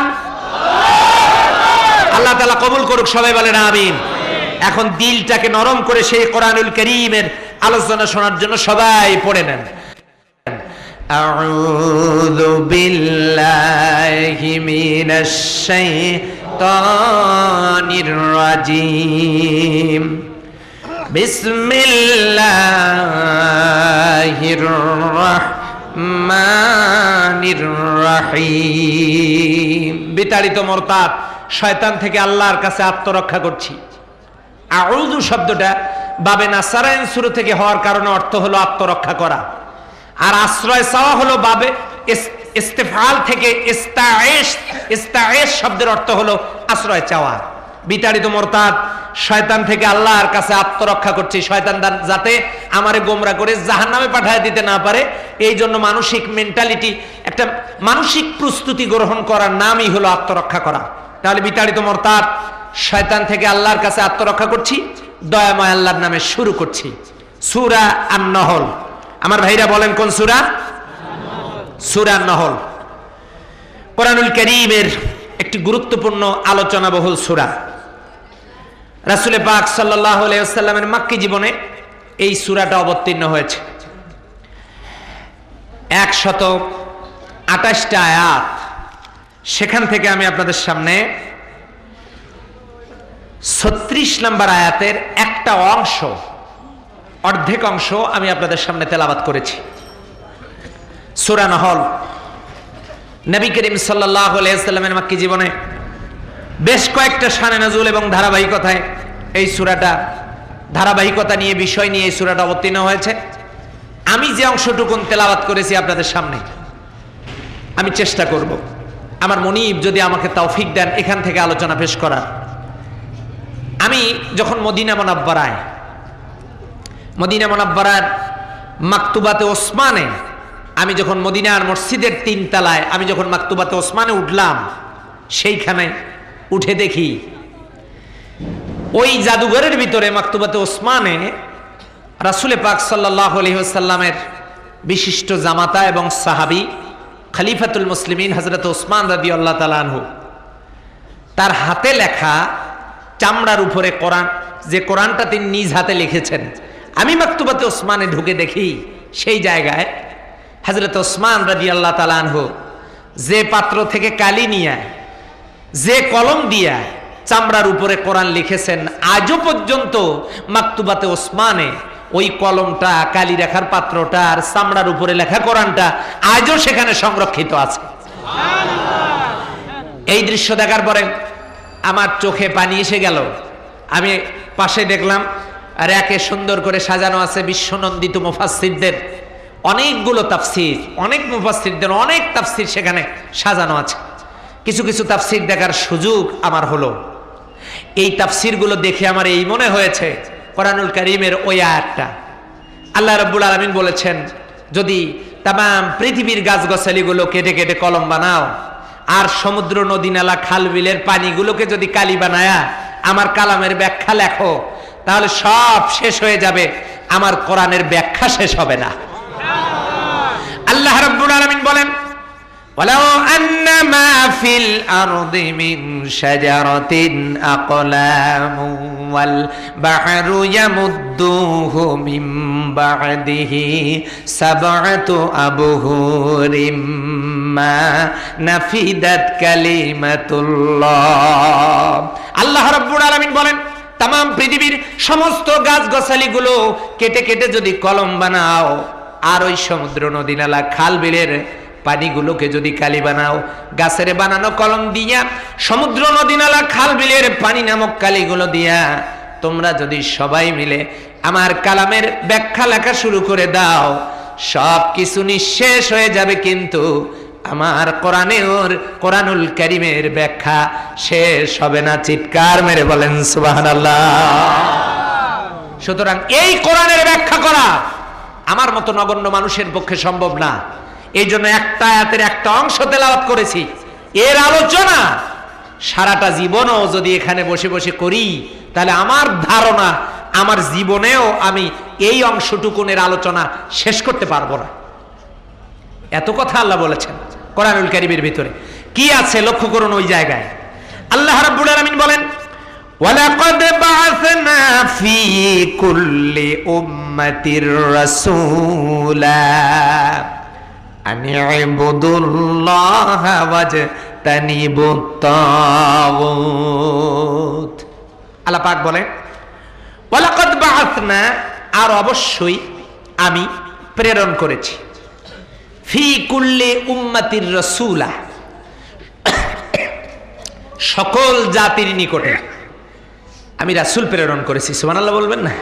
আল্লাহ তাআলা কবুল করুক, সবাই বলেন আমিন। এখন দিলটাকে নরম করে সেই কোরআনুল কারীমের আলোচনা শোনার জন্য সবাই পড়ে নেন। আউযু বিল্লাহি মিনাশ শাইতানির রাজীম। বিসমিল্লাহির রাহমানির রাহিম। বিতাড়িত মুরতাদ শয়তান থেকে আল্লাহর কাছে আত্মরক্ষা করছি। আউযু শব্দটা বাবে নাসারাইন শুরু থেকে হওয়ার কারণে অর্থ হলো আত্মরক্ষা করা, আর আশ্রয় চাওয়া হলো বাবে ইস্তেফাল থেকে ইস্তাঈশ। ইস্তাঈশ শব্দের অর্থ হলো আশ্রয় চাওয়া। বিতাড়িত মুরতাদ শয়তান থেকে আল্লাহর কাছে আত্মরক্ষা করছি, শয়তান যাতে আমারে গোমরা করে জাহান্নামে পাঠায় দিতে না পারে। এই জন্য মানসিক মেন্টালিটি, একটা মানসিক প্রস্তুতি গ্রহণ করার নামই হলো আত্মরক্ষা করা। তাহলে বিতাড়িত মুরতাদ শয়তান থেকে আল্লাহর কাছে আত্মরক্ষা করছি, দয়াময় আল্লাহর নামে শুরু করছি। সূরা আন-নহল। আমার ভাইরা বলেন কোন সূরা? সূরা আন-নহল কোরআনুল কারীমের একটি গুরুত্বপূর্ণ আলোচনাবহুল সূরা। রাসূল পাক সাল্লাল্লাহু আলাইহি ওয়াসাল্লামের মক্কি জীবনে এই সূরাটা অবতীর্ণ হয়েছে। 128টা আয়াত। সেখান থেকে আমি আপনাদের সামনে 36 নম্বর আয়াতের একটা অংশ, অর্ধেক অংশ আমি আপনাদের সামনে তেলাওয়াত করেছি। সূরা নহল, নবী করিম সাল্লাল্লাহু আলাইহি ওয়াসাল্লামের মক্কি জীবনে বেশ কয়েকটা শানে নজুল এবং ধারাবাহিকতায় এই সূরাটা ধারাবাহিকতা নিয়ে বিষয় নিয়ে এই সূরাটা অবতীর্ণ হয়েছে। আমি যে অংশটুকুন তেলাওয়াত করেছি আপনাদের সামনে, আমি চেষ্টা করব আমার মনিব যদি আমাকে তৌফিক দেন এখান থেকে আলোচনা পেশ করার। আমি যখন মদিনা মুনাব্বারার মাকতুবাতে ওসমানে, আমি যখন মদিনার মসজিদের 3 তলায় আমি যখন মাকতুবাতে ওসমানে উঠলাম, সেইখানে উঠে দেখি ওই জাদুঘরের ভিতরে মাকতুবাতে ওসমানে রাসূল পাক সাল্লাল্লাহু আলাইহি ওয়াসাল্লামের বিশিষ্ট জামাতা এবং সাহাবী খলিফাতুল মুসলিমিন হযরত ওসমান রাদিয়াল্লাহু তাআলা আনহু, তার হাতে লেখা চামড়ার উপরে কোরআন, যে কোরআনটা তিনি নিজ হাতে লিখেছেন, আমি মাকতুবাতে ওসমানে ঢুকে দেখি সেই জায়গায় হযরত ওসমান রাদিয়াল্লাহু তাআলা আনহু যে পাত্র থেকে কালি নিয়ে, যে কলম দিয়া চামড়ার উপরে কোরআন লিখেছেন, আজও পর্যন্ত মাকতুবাতে ওসমানে ওই কলমটা, কালি রেখার পাত্রটা আর চামড়ার উপরে লেখা কোরআনটা আজও সেখানে সংরক্ষিত আছে। এই দৃশ্য দেখার পরে আমার চোখে পানি এসে গেল। আমি পাশে দেখলাম র্যাকে সুন্দর করে সাজানো আছে বিশ্বনন্দিত মুফাসসিরদের অনেকগুলো তাফসীর, অনেক মুফাসসিরদের অনেক তাফসীর সেখানে সাজানো আছে। কিছু কিছু তাফসীর দেখার সুযোগ আমার হলো। এই তাফসীরগুলো দেখে আমার এই মনে হয়েছে, কোরআনুল কারীমের ওই আয়াতটা আল্লাহ রাব্বুল আলামিন বলেছেন, যদি তামাম পৃথিবীর গাছগাছালিগুলো কেটে কেটে কলম বানাও আর সমুদ্র নদী নালা খাল বিলের পানিগুলোকে যদি কালি বানায়া আমার কালামের ব্যাখ্যা লেখো, তাহলে সব শেষ হয়ে যাবে, আমার কোরআনের ব্যাখ্যা শেষ হবে না। আল্লাহ রাব্বুল আলামিন বলেন, ওয়ালাউ আন্না মা ফিল আরদি মিন শাজারাতিন আকলামু ওয়াল বাহরু ইয়ামুদ্দুহু মিন বা'দিহি সাবআতু আবহুরিম মা নাফিদাত কালিমাতুল্লাহ। আল্লাহ রাব্বুল আলামিন বলেন, তামাম পৃথিবীর সমস্ত গাছগাছালিগুলো কেটে কেটে যদি কলম বানাও আর ওই সমুদ্র নদী নালা খাল বিলের পানিগুলোকে যদি কালি বানাও, গাছের বানানো কলম দিয়া সমুদ্র নদী নালা খাল বিলের পানি নামক কালিগুলো দিয়া তোমরা যদি সবাই মিলে আমার কালামের ব্যাখ্যা লেখা শুরু করে দাও, সব কিছু নিঃশেষ হয়ে যাবে, কিন্তু আমার কোরআনুল কারীমের ব্যাখ্যা শেষ হবে না। চিৎকার মেরে বলেন সুবহানাল্লাহ। সুতরাং এই কোরআনের ব্যাখ্যা করা আমার মতো নগণ্য মানুষের পক্ষে সম্ভব না। এই জন্য একটা আয়াতের একটা অংশ তেলাওয়াত করেছি। এর আলোচনা সারাটা জীবনও যদি এখানে বসে বসে করি, তাহলে আমার ধারণা আমার জীবনেও আমি এই অংশটুকুনের আলোচনা শেষ করতে পারবো না। এত কথা আল্লাহ বলেছেন কোরআনুল কারীমের ভিতরে। কি আছে লক্ষ্য করুন ওই জায়গায়। আল্লাহ রাব্বুল আলামিন বলেন, ওয়ালাকাদ বা'আসনা ফি কুল্লি উম্মাতির রাসূলা আন ইবুদুল্লাহা ওয়াজতানিবুত তাগুত। আল্লাহ পাক বলেন, ওয়ালাকাদ বা'আসনা, আর অবশ্যই আমি প্রেরণ করেছি, ফি কুল্লি উম্মাতির রাসূলা, সকল জাতির নিকটে আমি রাসূল প্রেরণ করেছি। সুবহানাল্লাহ বলবেন না?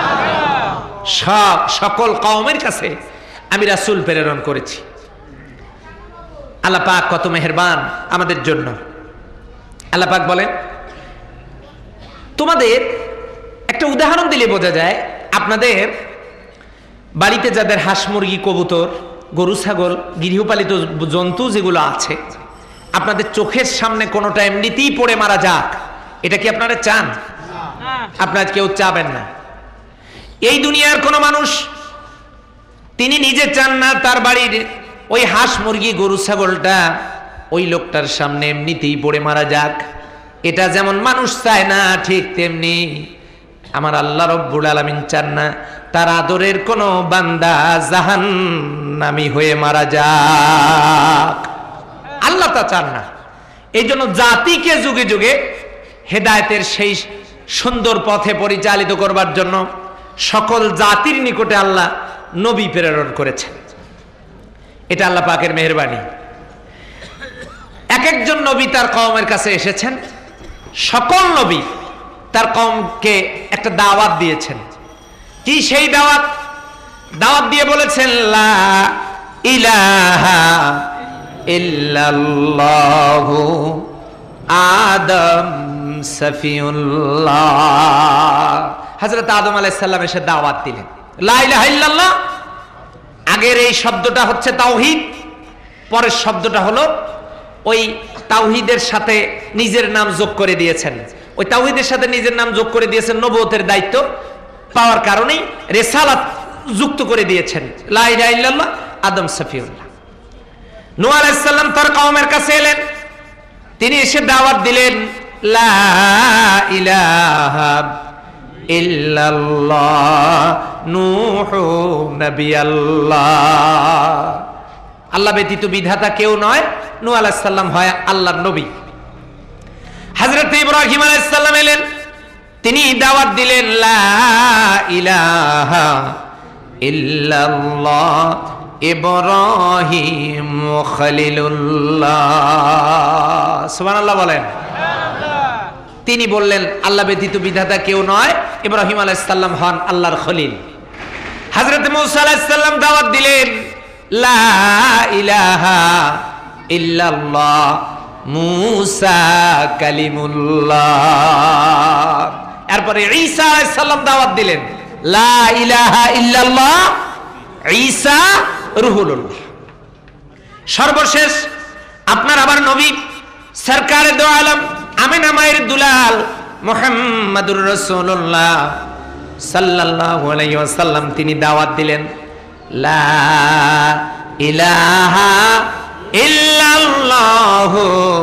সকল কওমের কাছে আমি রাসূল প্রেরণ করেছি। আল্লাহ পাক কত মেহেরবান আমাদের জন্য। আল্লাহ পাক বলেন, তোমাদের একটা উদাহরণ দিলে বোঝা যায়, আপনাদের বাড়িতে যাদের হাঁস মুরগি কবুতর গরু ছাগল গৃহপালিত জন্তু যেগুলো আছে, আপনাদের চোখের সামনে কোনোটা এমনিতেই পড়ে মারা যাক, এটা কি আপনারা চান? আপনারা কেউ চাবেন না। এই দুনিয়ার কোনো মানুষ তিনি নিজে চান না তার বাড়ির ওই হাঁস মুরগি গরু ছাগলটা ওই লোকটার সামনে এমনিতেই পড়ে মারা যাক। এটা যেমন মানুষ চায় না, ঠিক তেমনি আমার আল্লাহ রব্বুল আলামিন চান না তার আদরের কোনো বান্দা জাহান্নামী হয়ে মারা যাক। আল্লাহ তা চান না। এই জন্য জাতিকে যুগে যুগে হেদায়েতের সেই সুন্দর পথে পরিচালিত করবার জন্য সকল জাতির নিকটে আল্লাহ নবী প্রেরণ করেছেন। এটা আল্লাহ পাকের মেহেরবানি। এক একজন নবী তার কওমের কাছে এসেছেন, সকল নবী তার কওমকে একটা দাওয়াত দিয়েছেন। কি সেই দাওয়াত? দাওয়াত দিয়ে বলেছেন লা ইলাহা ইল্লাল্লাহু আদম সফিউল্লাহ। হযরত আদম আলাইহিস সালাম এসে দাওয়াত দিলেন লা ইলাহা ইল্লাল্লাহ। আগের এই শব্দটা হচ্ছে তাওহীদ, পরের শব্দটা হলো ওই তাওহীদের সাথে নিজের নাম যোগ করে দিয়েছেন। ওই তাওহীদের সাথে নিজের নাম যোগ করে দিয়েছেন, নবুয়তের দায়িত্ব পাওয়ার কারণেই রিসালাত যুক্ত করে দিয়েছেন লা ইলাহা ইল্লাল্লাহ আদম সফিউল্লাহ। নূহ আলাইহিস সালাম তার কওমের কাছে এলেন, তিনি এসে দাওয়াত দিলেন লা ইলাহা ইল্লাল্লাহ নূহু নবিয়াল্লাহ। আল্লাহ ব্যতীত বিধাতা কেউ নয়, নূহ আলাইহিস সালাম হয় আল্লাহর নবী। হযরত ইব্রাহিম আলাইহিস সালাম এলেন, তিনি দাওয়াত দিলেন লা ইলাহা ইল্লাল্লাহ ইব্রাহিম খলিলুল্লাহ। সুবহানাল্লাহ বলেন। তিনি বললেন আল্লাহ ব্যতীত বিধাতা কেউ নয়, ইব্রাহিম আলাইহিস সালাম হন আল্লাহর খলিল। হযরত মূসা আলাইহিস সালাম দাওয়াত দিলেন লা ইলাহা ইল্লাল্লাহ মূসা কালিমুল্লাহ। এরপরে ঈসা আলাইহিস সালাম দাওয়াত দিলেন লা ইলাহা ইল্লাল্লাহ ঈসা রুহুল্লাহ। সর্বশেষ আপনার আবার নবী সরকারে দো আলম আমিনা মায়ের দুলাল মুহাম্মাদুর রাসূলুল্লাহ সাল্লাল্লাহু আলাইহি ওয়াসাল্লাম, তিনি দাওয়াত দিলেন লা ইলাহা ইল্লাল্লাহু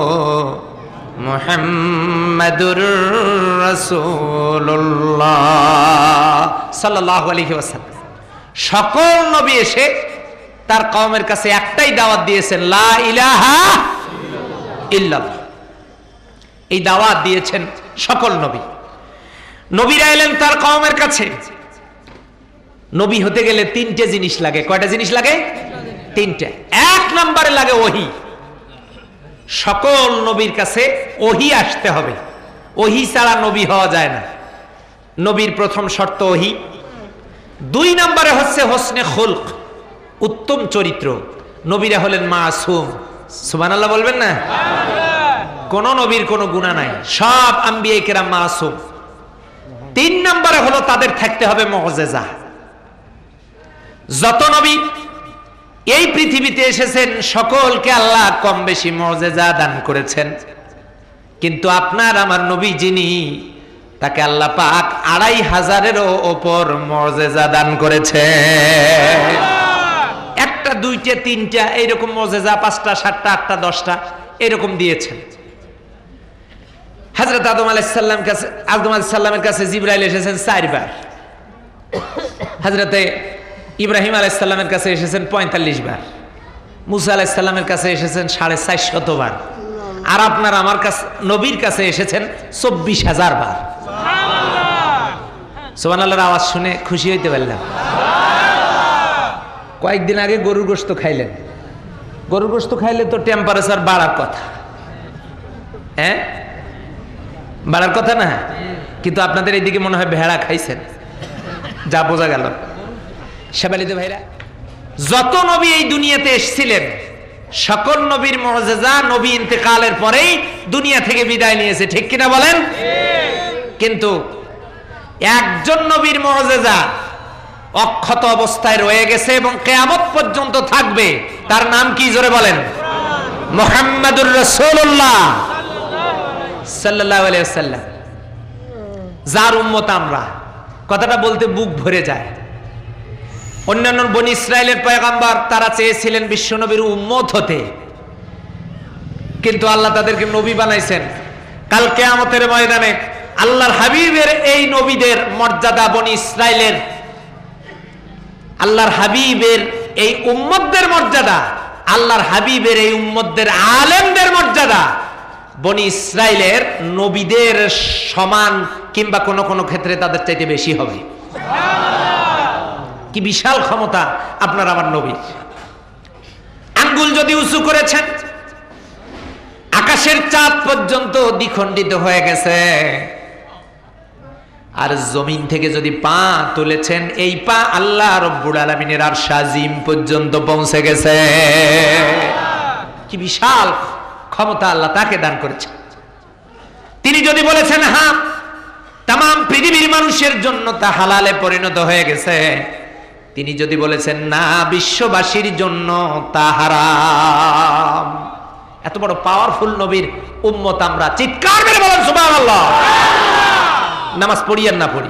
মুহাম্মাদুর রাসূলুল্লাহ সাল্লাল্লাহু আলাইহি ওয়াসাল্লাম। সকল নবী এসে তার কওমের কাছে একটাই দাওয়াত দিয়েছেন লা ইলাহা ইল্লাল্লাহ। এই দাওয়াত দিয়েছেন সকল নবী। নবীরা এলেন তার কওমের কাছে। নবী হতে গেলে তিনটে জিনিস লাগে। কয়টা জিনিস লাগে? তিনটে। এক নম্বরে লাগে ওহী। সকল নবীর কাছে ওহী আসতে হবে, ওহী ছাড়া নবী হওয়া যায় না। নবীর প্রথম শর্ত ওহী। দুই নম্বরে হচ্ছে হোসনে খুলক, উত্তম চরিত্র। নবীরা হলেন মাসুম। সুবহানাল্লাহ বলবেন না? কোন নবীর কোনো গুনাহ নাই, সব আম্বিয়া কেরাম মাসুম। তিন নম্বরে হলো তাদের থাকতে হবে মুআজিজা। যত নবী এই পৃথিবীতে এসেছেন সকলকে আল্লাহ কম বেশি মুআজিজা দান করেছেন, কিন্তু আপনার আমার নবী যিনি, তাকে আল্লাহ পাক 2500-এরও উপর মুআজিজা দান করেছেন। একটা দুইটা তিনটা এইরকম মুআজিজা, 5টা 7টা 8টা 10টা এরকম দিয়েছেন। হযরত আদম আলাইহিস সালামের কাছে জিবরাইল এসেছেন 4 বার। হযরতে ইব্রাহিম আলাইহিস সালামের কাছে এসেছেন 45 বার। মুসা আলাইহিস সালামের কাছে এসেছেন 450 বার। আর আপনার আমার কাছে নবীর কাছে এসেছেন 24,000 বার। সুবহানাল্লাহর আওয়াজ শুনে খুশি হইতে পারলাম। কয়েকদিন আগে গরুর গোশত খাইলেন। গরুর গোশত খাইলে তো টেম্পারেচার বাড়ার কথা, হ্যাঁ বাড়ার কথা না, কিন্তু আপনাদের এইদিকে মনে হয় ভেড়া খাইছেন, যা বোঝা গেল। শাবালিদ ভাইরা, যত নবী এই দুনিয়াতে এসেছিলেন সকল নবীর মুআজিজা নবী ইন্তেকালের পরেই দুনিয়া থেকে বিদায় নিয়েছে, ঠিক কিনা বলেন? কিন্তু একজন নবীর মুআজিজা অক্ষত অবস্থায় রয়ে গেছে এবং কিয়ামত পর্যন্ত থাকবে। তার নাম কি? জোরে বলেন। মুহাম্মাদুর রাসূলুল্লাহ সাল্লাল্লাহু আলাইহি ওয়াসাল্লাম, যার উম্মত আমরা। কথাটা বলতে বুক ভরে যায়। অন্যান্য বনি ইসরাইলের পয়গম্বর তারা চেয়েছিলেন বিশ্বনবীর উম্মত হতে, কিন্তু আল্লাহ তাদেরকে নবী বানাইছেন। কাল কিয়ামতের ময়দানে আল্লাহর হাবিবের এই নবীদের মর্যাদা, বনি ইসরাইলের আল্লাহর হাবিবের এই উম্মতদের মর্যাদা, আল্লাহর হাবিবের এই উম্মতদের আলেমদের মর্যাদা বনি ইসরাইলের নবীদের সমান কিংবা কোন কোন ক্ষেত্রে তাদের চাইতে বেশি হবে। কি বিশাল ক্ষমতা আপনার আমার নবী। আঙ্গুল যদি উঁচু করেছেন, আকাশের চাঁদ পর্যন্ত দ্বিখণ্ডিত হয়ে গেছে। আর জমিন থেকে যদি পা তুলেছেন, এই পা আল্লাহ রব্বুল আলামিনের আরশ আজিম পর্যন্ত পৌঁছে গেছে। কি বিশাল ক্ষমতা আল্লাহ তাকে দান করেছে। তিনি যদি বলেছেন হ্যাঁ, তাম পৃথিবীর মানুষের জন্য তা হালালে পরিণত হয়ে গেছে। তিনি যদি বলেছেন না, বিশ্ববাসীর জন্য তা হারাম। এত বড় পাওয়ারফুল নবীর উম্মত আমরা। চিৎকার মেরে বলেন সুবহানাল্লাহ। নামাজ পড়ি আর না পড়ি,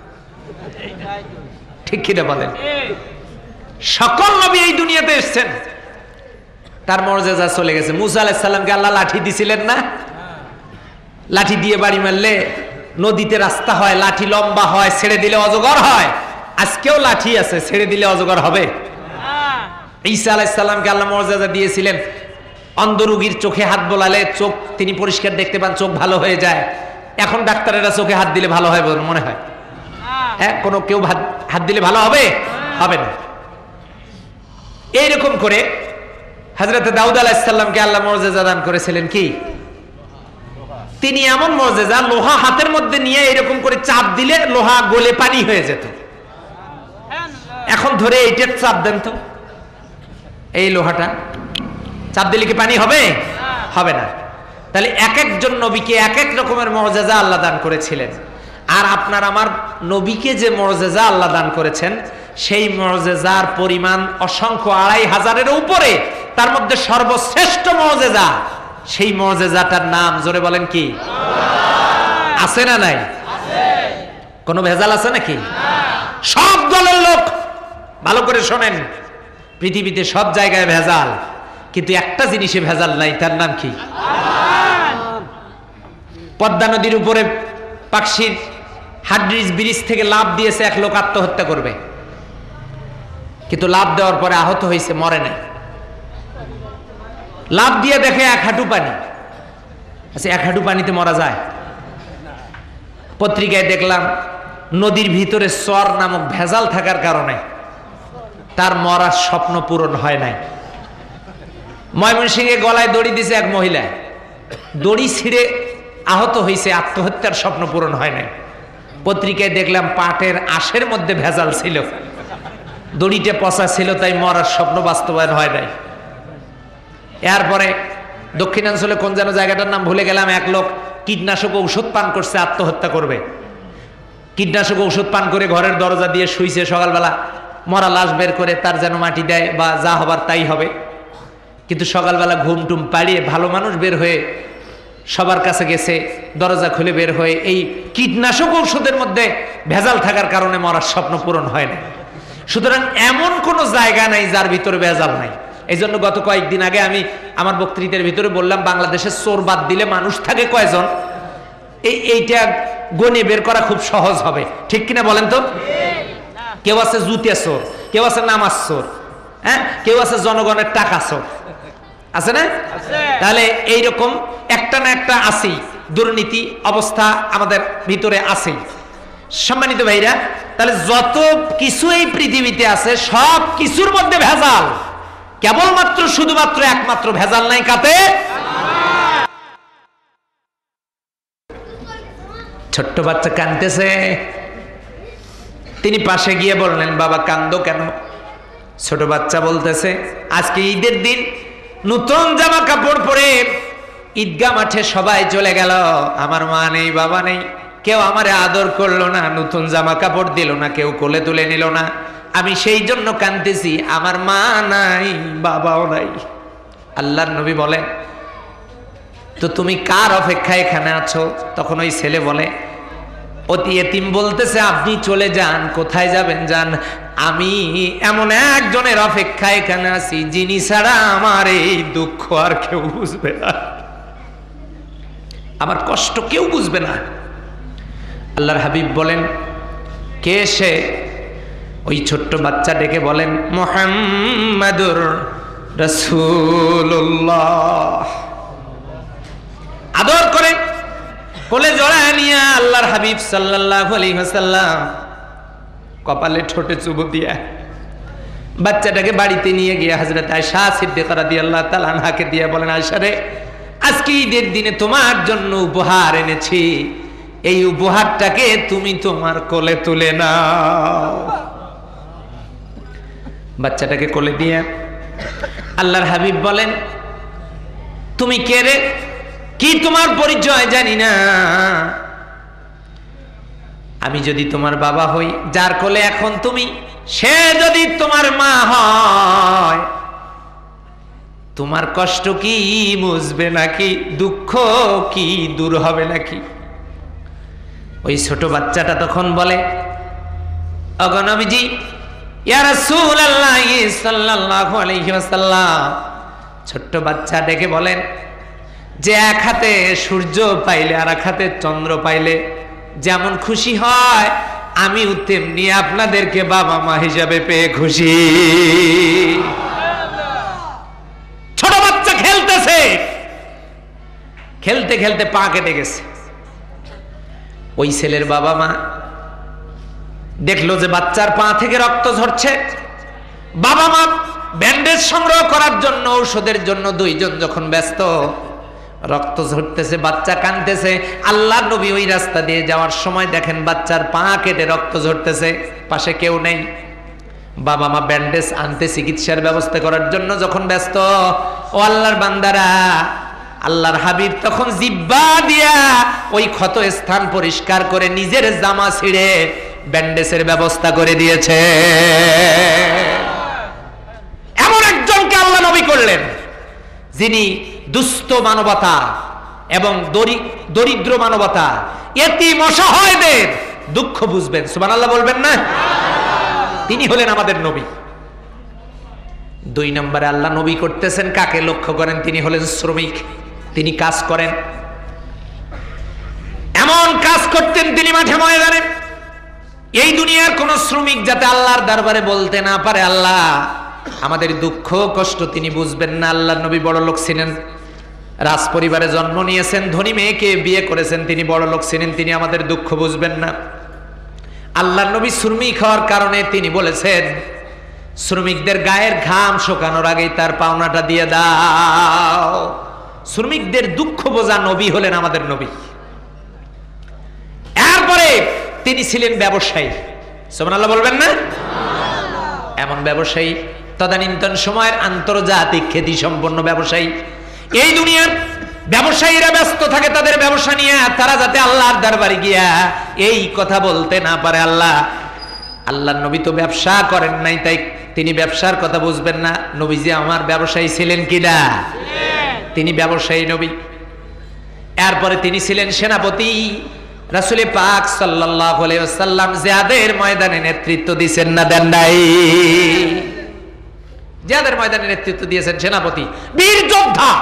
ঠিক কিনা বলেন? সকল নবী এই দুনিয়াতে এসেছেন, তার মর্যাদা চলে গেছে। মুসা আলাইহিস সালামকে আল্লাহ লাঠি দিছিলেন না? লাঠি দিয়ে বাড়ি মারলে নদীতে রাস্তা হয়, লাঠি লম্বা হয়, ছেড়ে দিলে অজগর হয়। আজকেও লাঠি আছে, ছেড়ে দিলে অজগর হবে? ঈসা আলাইহিস সালামকে আল্লাহ মর্যাদা দিয়েছিলেন, অন্ধ রোগীর চোখে হাত বোলালে চোখ তিনি পরিষ্কার দেখতে পান, চোখ ভালো হয়ে যায়। এখন ডাক্তারেরা চোখে হাত দিলে ভালো হয় বলে মনে হয়? হ্যাঁ, কোনো কেউ হাত দিলে ভালো হবে? হবে না। এইরকম করে হযরত দাউদ আলাইহিস সালামকে আল্লাহ মর্যাদা দান করেছিলেন কি? তিনি এমন মর্যাদা, লোহা হাতের মধ্যে নিয়ে এরকম করে চাপ দিলে লোহা গলে পানি হয়ে যেত। এখন ধরে এইটার চাপ দেন তো, এই লোহাটা চাপ দিলে কি পানি হবে? হবে না। তাহলে এক একজন নবীকে এক এক রকমের মর্যাদা আল্লাহ দান করেছিলেন। আর আপনার আমার নবীকে যে মর্যাদা আল্লাহ দান করেছেন, সেই মর্যাদার পরিমাণ অসংখ্য, ২৫০০-এর উপরে। তার মধ্যে সর্বশ্রেষ্ঠ মর্যাদা, সেই মর্যাদাটার নাম জোরে বলেন কি? আছে না নাই? কোনো ভেজাল আছে নাকি? সব দলের লোক ভালো করে শোনেন, পৃথিবীতে সব জায়গায় ভেজাল, কিন্তু একটা জিনিসে ভেজাল নাই, তার নাম কি? পদ্মা নদীর উপরে পাকশির হাড্রিজ ব্রিজ থেকে লাফ দিয়েছে এক লোক, আত্মহত্যা করবে, কিন্তু লাফ দেওয়ার পরে আহত হয়েছে, মরে নাই। লাফ দিয়ে দেখে ১ হাঁটু পানি। আচ্ছা, ১ হাঁটু পানিতে মরা যায়? পত্রিকায় দেখলাম নদীর ভিতরে চর নামক ভেজাল থাকার কারণে তার মরার স্বপ্ন পূরণ হয় নাই। ময়মনসিংহে গলায় দড়ি দিছে এক মহিলা, দড়ি ছিঁড়ে আহত হয়েছে, আত্মহত্যার স্বপ্ন পূরণ হয় নাই। পত্রিকায় দেখলাম পাটের আঁশের মধ্যে ভেজাল ছিল, দড়িটা পচা ছিল, তাই মরার স্বপ্ন বাস্তবায়ন হয় নাই। এরপরে দক্ষিণাঞ্চলে কোন যেন জায়গাটার নাম ভুলে গেলাম, এক লোক কীটনাশক ঔষধ পান করছে, আত্মহত্যা করবে। কীটনাশক ঔষধ পান করে ঘরের দরজা দিয়ে শুইছে, সকালবেলা মরা লাশ বের করে তার যেন মাটি দেয় বা যা হবার তাই হবে। কিন্তু সকালবেলা ঘুম টুম পাড়িয়ে ভালো মানুষ বের হয়ে সবার কাছে গেছে, দরজা খুলে বের হয়ে এই কীটনাশক ঔষধের মধ্যে ভেজাল থাকার কারণে মরার স্বপ্ন পূরণ হয় না। সুতরাং এমন কোনো জায়গা নাই যার ভিতরে ভেজাল নাই। এই জন্য গত কয়েকদিন আগে আমি আমার বক্তৃতার ভিতরে বললাম, বাংলাদেশের চোর বাদ দিলে মানুষ থাকে কয়জন, এইটা গণে বের করা খুব সহজ হবে, ঠিক কিনা বলেন তো? কেউ আছে জুতিয়া চোর, কেউ আছে নামাজ চোর, হ্যাঁ, কেউ আছে জনগণের টাকা চোর, আছে না? তাহলে এইরকম একটা না একটা আছেই, দুর্নীতি অবস্থা আমাদের ভিতরে আছেই। সম্মানিত ভাইরা, তাহলে যত কিছু এই পৃথিবীতে আছে সব কিছুর মধ্যে ভেজাল, কেবলমাত্র শুধুমাত্র একমাত্র ভেজাল নাই কাতে? ছোট্ট বাচ্চা কাঁদতেছে, তিনি পাশে গিয়ে বললেন, বাবা কান্দো কেন? ছোট বাচ্চা বলতেছে, আজকে ঈদের দিন, নতুন জামা কাপড় পরে ঈদগাহ মাঠে সবাই চলে গেল, আমার মা নেই, বাবা নেই, কেউ আমারে আদর করলো না, নতুন জামা কাপড় দিল না, কেউ কোলে তুলে নিল না, আমি সেই জন্য কাঁদতেছি, আমার মা নাই, বাবাও নাই। আল্লাহর নবী বলেন, তো তুমি কার অপেক্ষায় এখানে আছো? তখন ওই ছেলে বলে, অতি এতিম বলতেছে, আপনি চলে যান, কোথায় যাবেন যান, আমি এমন একজনের অপেক্ষায় এখানে আছি, যিনি ছাড়া আমার এই দুঃখ আর কেউ বুঝবে না, আমার কষ্ট কেউ বুঝবে না। আল্লাহর হাবিব বলেন, কে সে? ওই ছোট্ট বাচ্চা ডেকে বলেন, মুহাম্মাদুর রাসূলুল্লাহ। আদর করে কোলে জড়ায় নিয়ে আল্লাহর হাবিব সাল্লাল্লাহু আলাইহি ওয়াসাল্লাম কপালে ঠোঁটে চুমু দিয়া বাচ্চাটাকে বাড়িতে নিয়ে গিয়ে হযরত আয়েশা সিদ্দিকা রাদিয়াল্লাহু তাআলা আনহাকে দিয়ে বলেন, আয়েশা রে, আজকে ঈদের দিনে তোমার জন্য উপহার এনেছি, এই উপহারটাকে তুমি তোমার কোলে তুলে নাও। বাচ্চাটাকে কোলে দিয়ে আল্লাহর হাবিব বলেন, তুমি কে রে? কি তোমার পরিচয় জানি না। আমি যদি তোমার বাবা হই, যার কোলে এখন তুমি, সে যদি তোমার মা হয়, তোমার কষ্ট কি বুঝবে নাকি? দুঃখ কি দূর হবে নাকি? ওই ছোট বাচ্চাটা তখন বলে, ওগো নবীজি, ইয়া রাসূলুল্লাহ সাল্লাল্লাহু আলাইহি ওয়াসাল্লাম। ছোট্ট বাচ্চা ডেকে বলেন যে এক হাতে সূর্য পাইলে আর এক হাতে চন্দ্র পাইলে যেমন খুশি হয়, আমিও তেমনি আপনাদেরকে বাবা মা হিসাবে পেয়ে খুশি। ছোট বাচ্চা খেলতেছে, খেলতে খেলতে পা কেটে গেছে। ওই ছেলের বাবা মা দেখলো যে বাচ্চার পা থেকে রক্ত ঝরছে। বাবা মা ব্যান্ডেজ সংগ্রহ করার জন্য, ঔষধের জন্য দুইজন যখন ব্যস্ত, রক্ত ঝরতেছে, বাচ্চা কাঁদতেছে। আল্লাহর নবী ওই রাস্তা দিয়ে যাওয়ার সময় দেখেন বাচ্চার পা কেটে রক্ত ঝরতেছে, পাশে কেউ নেই। বাবা মা ব্যান্ডেজ আনতে চিকিৎসার ব্যবস্থা করার জন্য যখন ব্যস্ত, ও আল্লাহর বান্দারা, আল্লাহর হাবিব তখন জিব্বা দিয়া ওই ক্ষত স্থান পরিষ্কার করে নিজের জামা ছিঁড়ে ব্যান্ডেজের ব্যবস্থা করে দিয়েছে। এমন একজনকে আল্লাহ নবী করলেন যিনি দুস্থ মানবতা এবং দরিদ্র মানবতা, এতিম অসহায়দের দুঃখ বুঝবেন। সুবহানাল্লাহ বলবেন না? তিনি হলেন আমাদের নবী। দুই নম্বরে আল্লাহ নবী করতেছেন কাকে লক্ষ্য করেন? তিনি হলেন শ্রমিক। তিনি কাজ করেন, এমন কাজ করতেন তিনি মাঠে ময়দানে। এই দুনিয়ার কোন শ্রমিক যাতে আল্লাহর দরবারে বলতে না পারে, আল্লাহ আমাদের দুঃখ কষ্ট তিনি বুঝবেন না। আল্লাহর নবী বড় লোক ছিলেন, রাজ পরিবারে জন্ম নিয়েছেন, ধনী মেয়েকে বিয়ে করেছেন, তিনি বড় লোক ছিলেন, তিনি আমাদের দুঃখ বুঝবেন না। আল্লাহর নবী শ্রমিক হওয়ার কারণে তিনি বলেছেন, শ্রমিকদের গায়ের ঘাম শুকানোর আগেই তার পাওনাটা দিয়ে দাও। শ্রমিকদের দুঃখ বোঝা নবী হলেন আমাদের নবী। এরপরে তিনি ছিলেন ব্যবসায়ী। সুবহানাল্লাহ বলবেন না? এমন ব্যবসায়ী, তদানীন্তন সময়ের আন্তর্জাতিক খ্যাতি সম্পন্ন ব্যবসায়ী। এই দুনিয়ার ব্যবসায়ীরা ব্যস্ত থাকে তাদের ব্যবসা নিয়ে, তারা যাতে আল্লাহর দরবারে গিয়া এই কথা বলতে না পারে, আল্লাহর নবী তো ব্যবসা করেন নাই, তাই তিনি ব্যবসার কথা বুঝবেন না। নবীজি আমার ব্যবসায়ী ছিলেন কিনা? তিনি ব্যবসায়ী নবী। এরপরে তিনি ছিলেন সেনাপতি। রাসূল পাক সাল্লাল্লাহু আলাইহি ওয়াসাল্লাম জিহাদের ময়দানে নেতৃত্ব দিয়েছেন না দেন নাই? জিহাদের ময়দানে নেতৃত্ব দিয়েছেন সেনাপতি, বীর যোদ্ধা।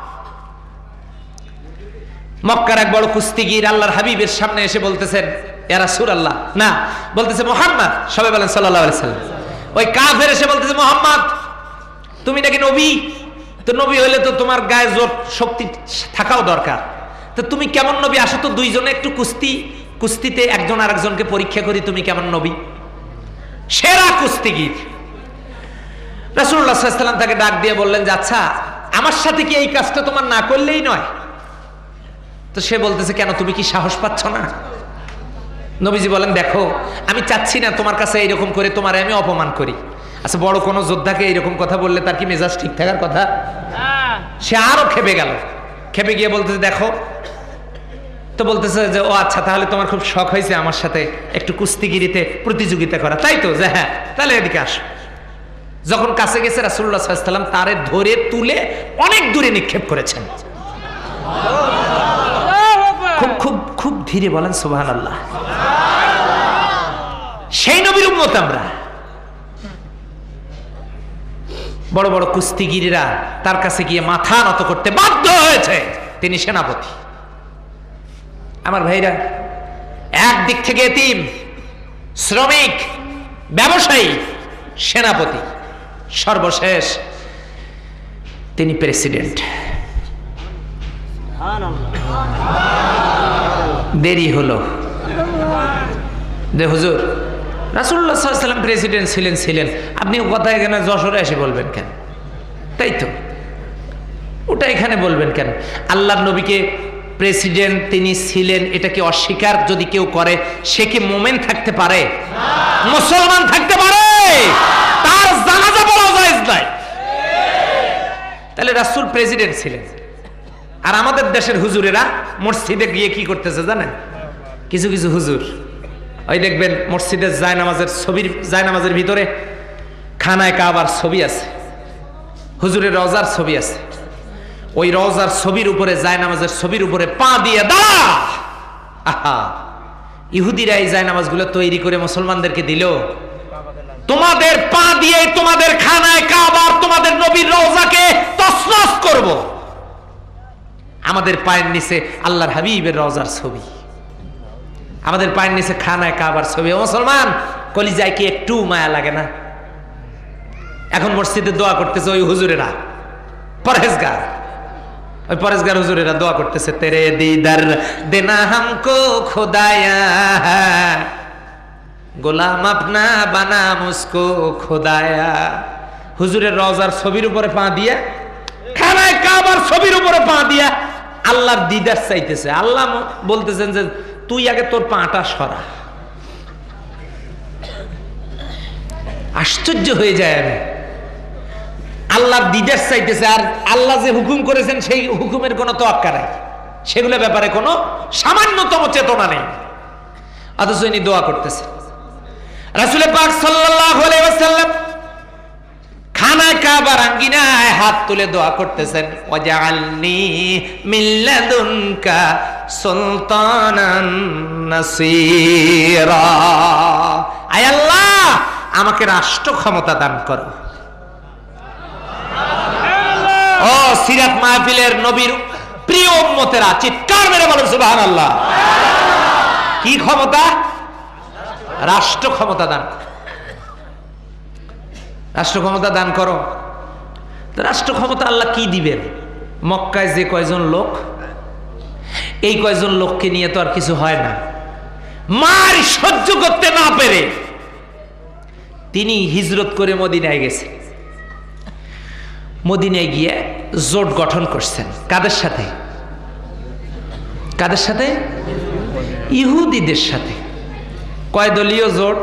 মক্কার এক বড় কুস্তিগীর আল্লাহর হাবিবের সামনে এসে বলতেছেন, ইয়া রাসূলুল্লাহ, না বলতেছে মুহাম্মদ, সবাই বলেন সাল্লাল্লাহু আলাইহি ওয়াসাল্লাম। ওই কাফের এসে বলতেছে, মুহাম্মদ তুমি নাকি নবী? তো নবী হলে তো তোমার গায়ে জোর শক্তি থাকাও দরকার, তো তুমি কেমন নবী? আসো তো দুইজনে একটু কুস্তিতে একজন আরেকজনকে পরীক্ষা করি, তুমি কেমন নবী? সেরা কুস্তিগীর। রাসূলুল্লাহ সাল্লাল্লাহু আলাইহি ওয়াসাল্লাম তাকে ডাক দিয়ে বললেন যে, আচ্ছা আমার সাথে কি এই কাজটা তোমার না করলেই নয়? তো সে বলতেছে, কেন, তুমি কি সাহস পাচ্ছ না? নবীজি বলেন, দেখো আমি চাচ্ছি না তোমার কাছে এইরকম করে তোমার আমি অপমান করি। আচ্ছা বড় কোনো যোদ্ধাকে এইরকম কথা বললে তার কি মেজাজ ঠিক থাকার কথা? সে আরো খেপে গেল। খেপে গিয়ে বলতেছে, দেখো, তো বলতেছে যে, ও আচ্ছা তাহলে তোমার খুব শখ হয়েছে আমার সাথে একটু কুস্তিগিরিতে প্রতিযোগিতা করা, তাই তো? যে হ্যাঁ, তাহলে এদিকে আসো। যখন কাছে গেছে রাসূলুল্লাহ সাল্লাল্লাহু আলাইহি ওয়াসাল্লাম তারে ধরে তুলে অনেক দূরে নিক্ষেপ করেছেন। খুব খুব খুব ধীরে বলেন সুবহানাল্লাহ। সেই নবীর উম্মত আমরা। বড় বড় কুস্তিগিরিরা তার কাছে গিয়ে মাথা নত করতে বাধ্য হয়েছে। তিনি সেনাপতি। আমার ভাইরা, একদিক থেকে এতিম, শ্রমিক, ব্যবসায়ী, সেনাপতি, সর্বশেষ তিনি প্রেসিডেন্ট। দেরি হলো যে হুজুর রাসূলুল্লাহ সাল্লাল্লাহু আলাইহি ওয়াসাল্লাম প্রেসিডেন্ট ছিলেন আপনি কথা এখানে যশোরে এসে বলবেন কেন? তাই তো, ওটা এখানে বলবেন কেন? আল্লাহর নবীকে প্রেসিডেন্ট তিনি ছিলেন, এটা কি অস্বীকার যদি কেউ করে সে কি মুমিন থাকতে পারে? মুসলমান থাকতে পারে? তার জানাজা পড়া জায়েজ নাই। তাহলে রাসূল প্রেসিডেন্ট ছিলেন, আর আমাদের দেশের হুজুরেরা মসজিদে গিয়ে কি করতেছে জানেন? কিছু কিছু হুজুর ওই দেখবেন মসজিদের জায়নামাজের ভিতরে খানায় কাবার ছবি আছে, হুজুরের রওজার ছবি আছে, ওই রওজার ছবির উপরে জায়নামাজের ছবির উপরে পা দিয়ে দাঁড়া। আহা, ইহুদিরা এই জায়নামাজগুলো তৈরি করে মুসলমানদেরকে দিল, তোমাদের পা দিয়ে তোমাদের খানায় কাবার তোমাদের নবীর রওজাকে তছনছ করব। আমাদের পায়ের নিচে আল্লাহর হাবিবের রওজার ছবি, আমাদের পায়ের নিচে খানায় কাবার ছবি। মুসলমান কলিজায় কি একটু মায়া লাগে না? এখন মসজিদে দোয়া করতেছে ওই হুজুরেরা, পরহেজগার, ওই পরহেজগার হুজুরেরা দোয়া করতেছে, তেরে দিদার দেনা হামকো খোদায়া, গোলাম আপনা বানা মুসকো খোদায়া। হুজুরের রওজার ছবির উপরে পা দিয়া, খানায় কাবার ছবির উপরে পা দিয়া আল্লাহর দিদার চাইতেছে। আল্লাহ বলতেছেন যে তুই আগে তোর পাটা সরা। আশ্চর্য হয়ে যায় আমি, আল্লাহর দিদার চাইতেছে, আর আল্লাহ যে হুকুম করেছেন সেই হুকুমের কোনো তোয়াক্কা নাই, সেগুলো ব্যাপারে কোনো সামান্যতম চেতনা নেই, অথচ ইনি দোয়া করতেছে। রাসূল পাক সাল্লাল্লাহু আলাইহি ওয়াসাল্লাম খানায় কাবার আঙ্গিনায় হাত তুলে দোয়া করতেছেন, ওয়াজআলনি মিন লাদুনকা সুলতানান নাসীরা। আয় আল্লাহ, আমাকে রাষ্ট্র ক্ষমতা দান করো। ও সিরাত মাহফিলের নবীর প্রিয় উম্মতেরা চিৎকার মেরে বলেন সুবহানাল্লাহ। কি ক্ষমতা? রাষ্ট্র ক্ষমতা দান, রাষ্ট্র ক্ষমতা দান করো। রাষ্ট্র ক্ষমতা আল্লাহ কি দিবেন? মক্কায় যে কয়জন লোক, এই কয়জন লোককে নিয়ে তো আর কিছু হয় না। মার সহ্য করতে না পেরে তিনি হিজরত করে মদিনায় গেছে। মদিনায় গিয়ে জোট গঠন করছেন। কাদের সাথে? কাদের সাথে? ইহুদিদের সাথে। কয় দলীয় জোট?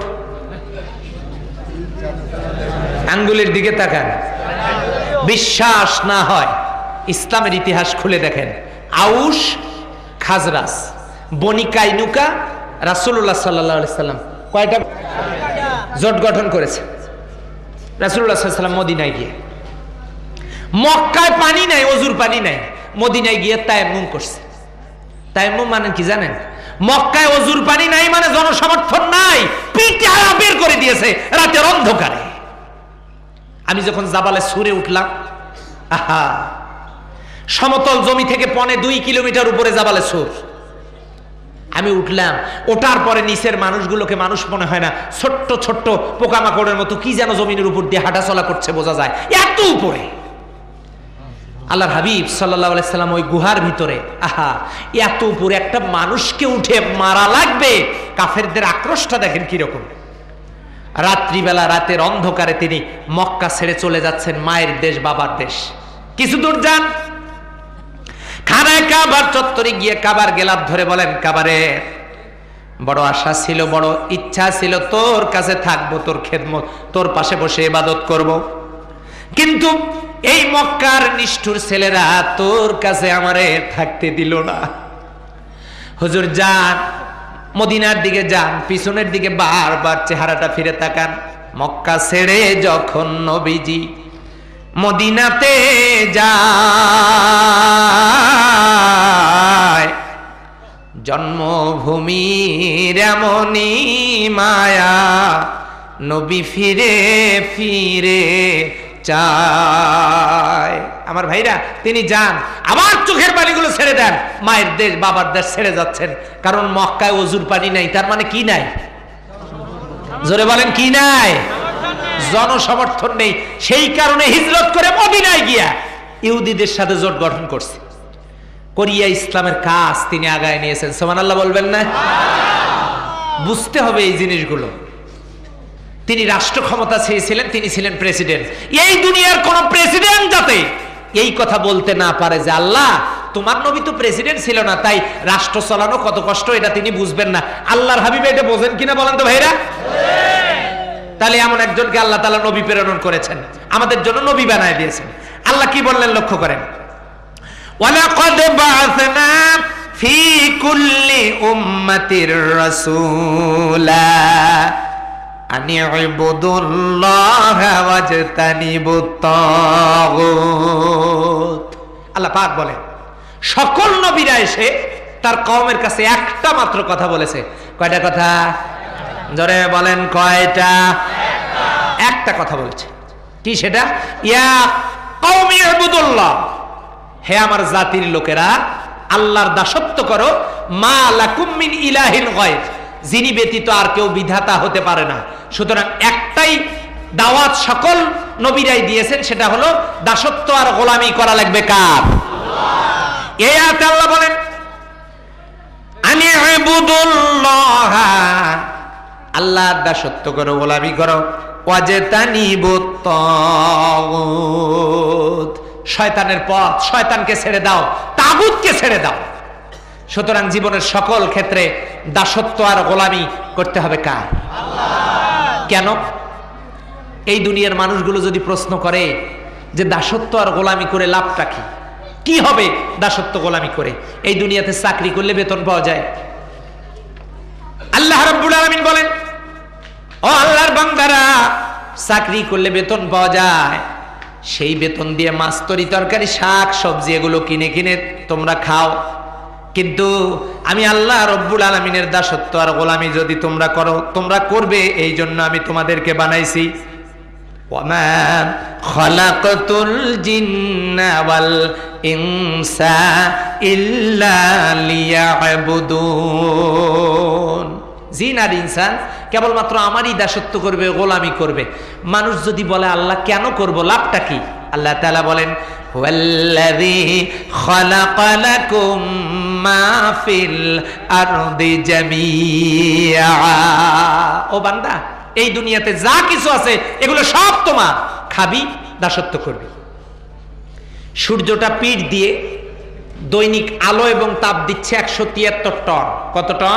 আঙ্গুলের দিকে তাকান, বিশ্বাস না হয় ইসলামের ইতিহাস খুলে দেখেন। আউস, খাজরাজ, বনি কাইনুকা, রাসূলুল্লাহ সাল্লাল্লাহু আলাইহি সাল্লাম কয়টা জোট গঠন করেছে? রাসূলুল্লাহ সাল্লাল্লাহু আলাইহি সাল্লাম মদিনায় গিয়ে, মক্কায় পানি নাই, ওযুর পানি নাই, মদিনায় গিয়ে তায়াম্মুম করছে। তায়াম্মুম মানে কি জানেন? মক্কায় ওযুর পানি নাই মানে জনসমর্থন নাই, পিটায়া বের করে দিয়েছে রাতের অন্ধকারে। আমি যখন জাবালে সুরে উঠলাম, আহা, সমতল জমি থেকে 2.25 কিলোমিটার উপরে জাবালে সুর। আমি উঠলাম, ওঠার পরে নিচের মানুষগুলোকে মানুষ মনে হয় না, ছোট্ট ছোট্ট পোকামাকড়ের মতো কি যেন জমিনের উপর দিয়ে হাঁটাচলা করছে, বোঝা যায় এত উপরে। আল্লাহর হাবিব সাল্লাল্লাহু আলাইহি সাল্লাম ওই গুহার ভিতরে, আহা, এত উপরে একটা মানুষকে উঠে মারা লাগবে। কাফেরদের আক্রোশটা দেখেন কিরকম। রাত্রিবেলা রাতের অন্ধকারে তিনি মক্কা ছেড়ে চলে যাচ্ছেন, মায়ের দেশ, বাবার দেশ। কিছু দূর যান, খানায় কাবার চত্বরে গিয়ে কাবার গেলাপ ধরে বলেন, কাবারে বড় আশা ছিল, বড় ইচ্ছা ছিল তোর কাছে থাকবো, তোর খেদমত, তোর পাশে বসে ইবাদত করব, কিন্তু এই মক্কার নিষ্ঠুর ছেলেরা তোর কাছে আমারে থাকতে দিল না। হুজুর যান, মদিনার দিকে যান, পিছনের দিকে বারবার চেহারাটা ফিরে তাকান। মক্কা ছেড়ে যখন নবীজি মদিনাতে যায়, জন্মভূমির এমনই মায়া নবী ফিরে ফিরে চায়। আমার ভাইরা, তিনি যান, আবার চোখের পানিগুলো ছেড়ে দেন। মায়ের দেশ, বাবার দেশ ছেড়ে যাচ্ছেন, কারণ মক্কায় ওযুর পানি নাই। তার মানে কি নাই? জোরে বলেন, কি নাই? জনসমর্থন নেই। সেই কারণে হিজরত করে মদিনায় গিয়া ইহুদিদের সাথে জোট গঠন করছে। করিয়া ইসলামের কাজ তিনি আগায় নিয়েছেন। সুবহানাল্লাহ বলবেন না? বুঝতে হবে এই জিনিসগুলো। তিনি রাষ্ট্র ক্ষমতা চেয়েছিলেন, তিনি ছিলেন প্রেসিডেন্ট। এই দুনিয়ার কোন প্রেসিডেন্ট যাতে এই কথা বলতে না পারে যে আল্লাহ তোমার নবী তো প্রেসিডেন্ট ছিল না, তাই রাষ্ট্র চালানো কত কষ্ট, এটা তিনি বুঝবেন না। আল্লাহর হাবিব এটা বোঝেন কিনা বলেন তো ভাইরা? তাহলে এমন একজনকে আল্লাহ তাআলা নবী প্রেরণ করেছেন, আমাদের জন্য নবী বানায় দিয়েছেন। আল্লাহ কি বললেন লক্ষ্য করেন, ওয়ালাকাদ বাআসনা ফি কুল্লি উম্মাতির রাসূলা আনি ইবুদুল্লাহা ওয়াজতানিবুত তাগুত। আল্লাহ পাক বলেন সকল নবীরা এসে তার কওমের কাছে একটা মাত্র কথা বলেছে। কয়টা কথা? জোরে বলেন কয়টা? একটা কথা বলেছে। কি সেটা? ইয়া কওমি ইবুদুল্লাহ, হে আমার জাতির লোকেরা আল্লাহর দাসত্ব করো, মা লাকুম মিন ইলাহিন গায়র, যিনি ব্যতীত আর কেউ বিধাতা হতে পারে না। সুতরাং একটাই দাওয়াত সকল নবীরাই দিয়েছেন, সেটা হলো দাসত্ব আর গোলামি করা লাগবে কার? আল্লাহ। এই আয়াতে আল্লাহ বলেন আনি ইবুদুল্লাহ, আল্লাহর দাসত্ব করো, গোলামি করো, ওয়াজতানিবুত তাগুত, শয়তানের পথ, শয়তানকে ছেড়ে দাও, তাগুতকে ছেড়ে দাও। সুতরাং জীবনের সকল ক্ষেত্রে দাসত্ব আর গোলামি করতে হবে কার? আল্লাহ। কেন? এই দুনিয়ার মানুষগুলো যদি প্রশ্ন করে যে দাসত্ব আর গোলামি করে লাভটা কি, কি হবে দাসত্ব গোলামি করে? এই দুনিয়াতে চাকরি করলে বেতন পাওয়া যায়। আল্লাহ রাব্বুল আলামিন বলেন, ও আল্লাহর বান্দারা, চাকরি করলে বেতন পাওয়া যায়, সেই বেতন দিয়ে মাছ তরি তরকারি শাক সবজি এগুলো কিনে কিনে তোমরা খাও। কিন্তু আমি আল্লাহ রব্বুল আলামিনের দাসত্ব আর গোলামি যদি তোমরা করো, তোমরা করবে, এই জন্য আমি তোমাদেরকে বানাইছি। ওয়ামা খালাকতুল জিন্না ওয়াল ইনসা ইল্লা লিয়াবুদুন, জিন আর ইনসান কেবলমাত্র আমারই দাসত্ব করবে, গোলামি করবে। মানুষ যদি বলে আল্লাহ কেন করব, লাভটা কি? আল্লাহ তাআলা বলেন হুয়াল্লাযী খালাকা লাকুম মা ফিল আরদি জামিআ, ও বান্দা এই দুনিয়াতে যা কিছু আছে এগুলো সব তোমার, খাবি, দাসত্ব করবি। সূর্যটা পিঠ দিয়ে দৈনিক আলো এবং তাপ দিচ্ছে 173 টন। কত টন?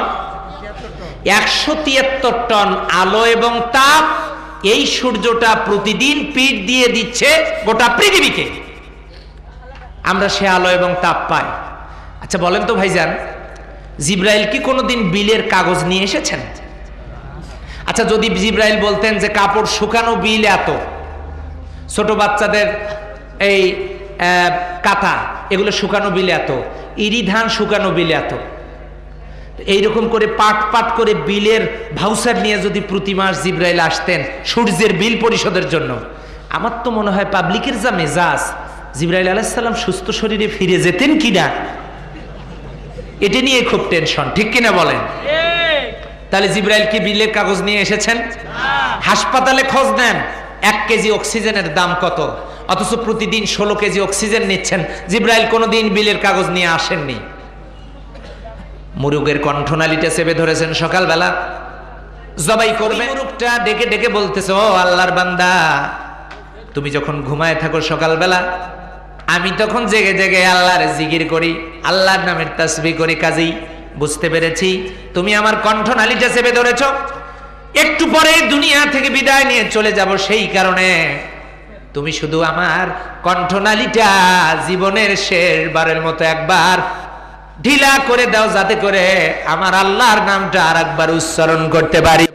173 টন আলো এবং তাপ এই সূর্যটা প্রতিদিন পিঠ দিয়ে দিচ্ছে গোটা পৃথিবীকে। আমরা সে আলো এবং তাপ পাই। আচ্ছা বলেন তো ভাইজান, জিব্রাইল কি কোনোদিন বিলের কাগজ নিয়ে এসেছেন? আচ্ছা যদি জিব্রাইল বলতেন যে কাপড় শুকানো বিল এত, ছোট বাচ্চাদের এই কাঁথা এগুলো শুকানো বিল এত, ইরি ধান শুকানো বিল এত, এইরকম করে পাট পাট করে বিলের ভাউচার নিয়ে যদি প্রতি মাস জিব্রাইল আসতেন সূর্যের বিল পরিশোধের জন্য, আমার তো মনে হয় পাবলিকের যা মেজাজ, জিব্রাইল আলাইহিস সালাম সুস্থ শরীরে ফিরে যেতেন কিনা এটা নিয়ে খুব টেনশন, ঠিক কিনা বলেন? তাহলে জিব্রাইল কি বিলের কাগজ নিয়ে এসেছেন? হাসপাতালে খোঁজ নেন 1 কেজি অক্সিজেনের দাম কত, অথচ প্রতিদিন 16 কেজি অক্সিজেন নিচ্ছেন। জিব্রাইল কোনোদিন বিলের কাগজ নিয়ে আসেননি। মুরুগের কণ্ঠনালীটা চেপে ধরেছেন, সকালবেলা জবাই করবে, মুরুগটা ডেকে ডেকে বলতেছে, ও আল্লাহর বান্দা, তুমি যখন ঘুমায় থাকো সকালবেলা, আমি তখন জেগে জেগে আল্লাহর জিকির করি, আল্লাহর নামের তাসবিহ করি, কাজেই বুঝতে পেরেছি তুমি আমার কণ্ঠনালীটা চেপে ধরেছ। একটু পরে দুনিয়া থেকে বিদায় নিয়ে চলে যাব, সেই কারণে তুমি শুধু আমার কণ্ঠনালীটা জীবনের শেষবারের মতো একবার ঢিলা করে দাও, যাতে করে আমার আল্লাহর নামটা আর একবার উচ্চারণ করতে পারি।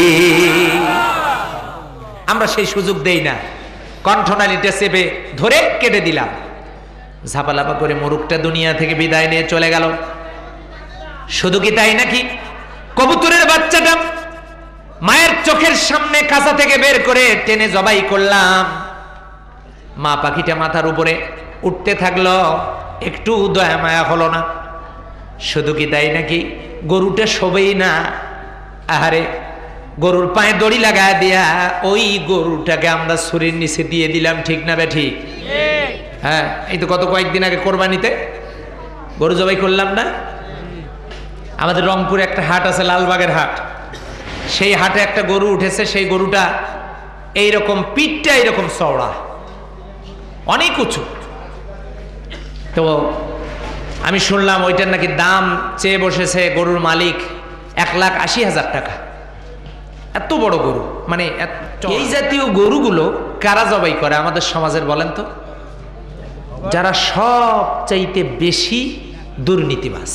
আমরা সেই সুযোগ দেই না, কণ্ঠনালীটা চেপে ধরে কেটে দিলাম। ঝাপালাপা করে মুরুগটা দুনিয়া থেকে বিদায় নিয়ে চলে গেল। শুধু কি তাই নাকি, কবুতরের বাচ্চাটা মায়ের চোখের সামনে কাঁচা থেকে বের করে টেনে জবাই করলাম। মা পাখিটা মাথার উপরে উঠতে থাকলো, একটু দয়া মায়া হলো না। শুধু কি তাই নাকি, গরুটা শোবেই না, আহারে গরুর পায়ে দড়ি লাগায় দিয়া ওই গরুটাকে আমরা ছুরির নিচে দিয়ে দিলাম, ঠিক না বে ঠিক? হ্যাঁ, এই তো কয়েকদিন আগে কোরবানিতে গরু জবাই করলাম না? আমাদের রংপুরে একটা হাট আছে, লালবাগের হাট। সেই হাটে একটা গরু উঠেছে। সেই গরুটা এইরকম, পিঠটা এইরকম চওড়া, অনেক উঁচু। তো আমি শুনলাম ওইটার নাকি দাম চেয়ে বসেছে গরুর মালিক 1,80,000 টাকা। এত বড় গরু, মানে এই জাতীয় গরুগুলো কারা জবাই করে আমাদের সমাজের বলেন তো? যারা সবচাইতে বেশি দুর্নীতিবাজ।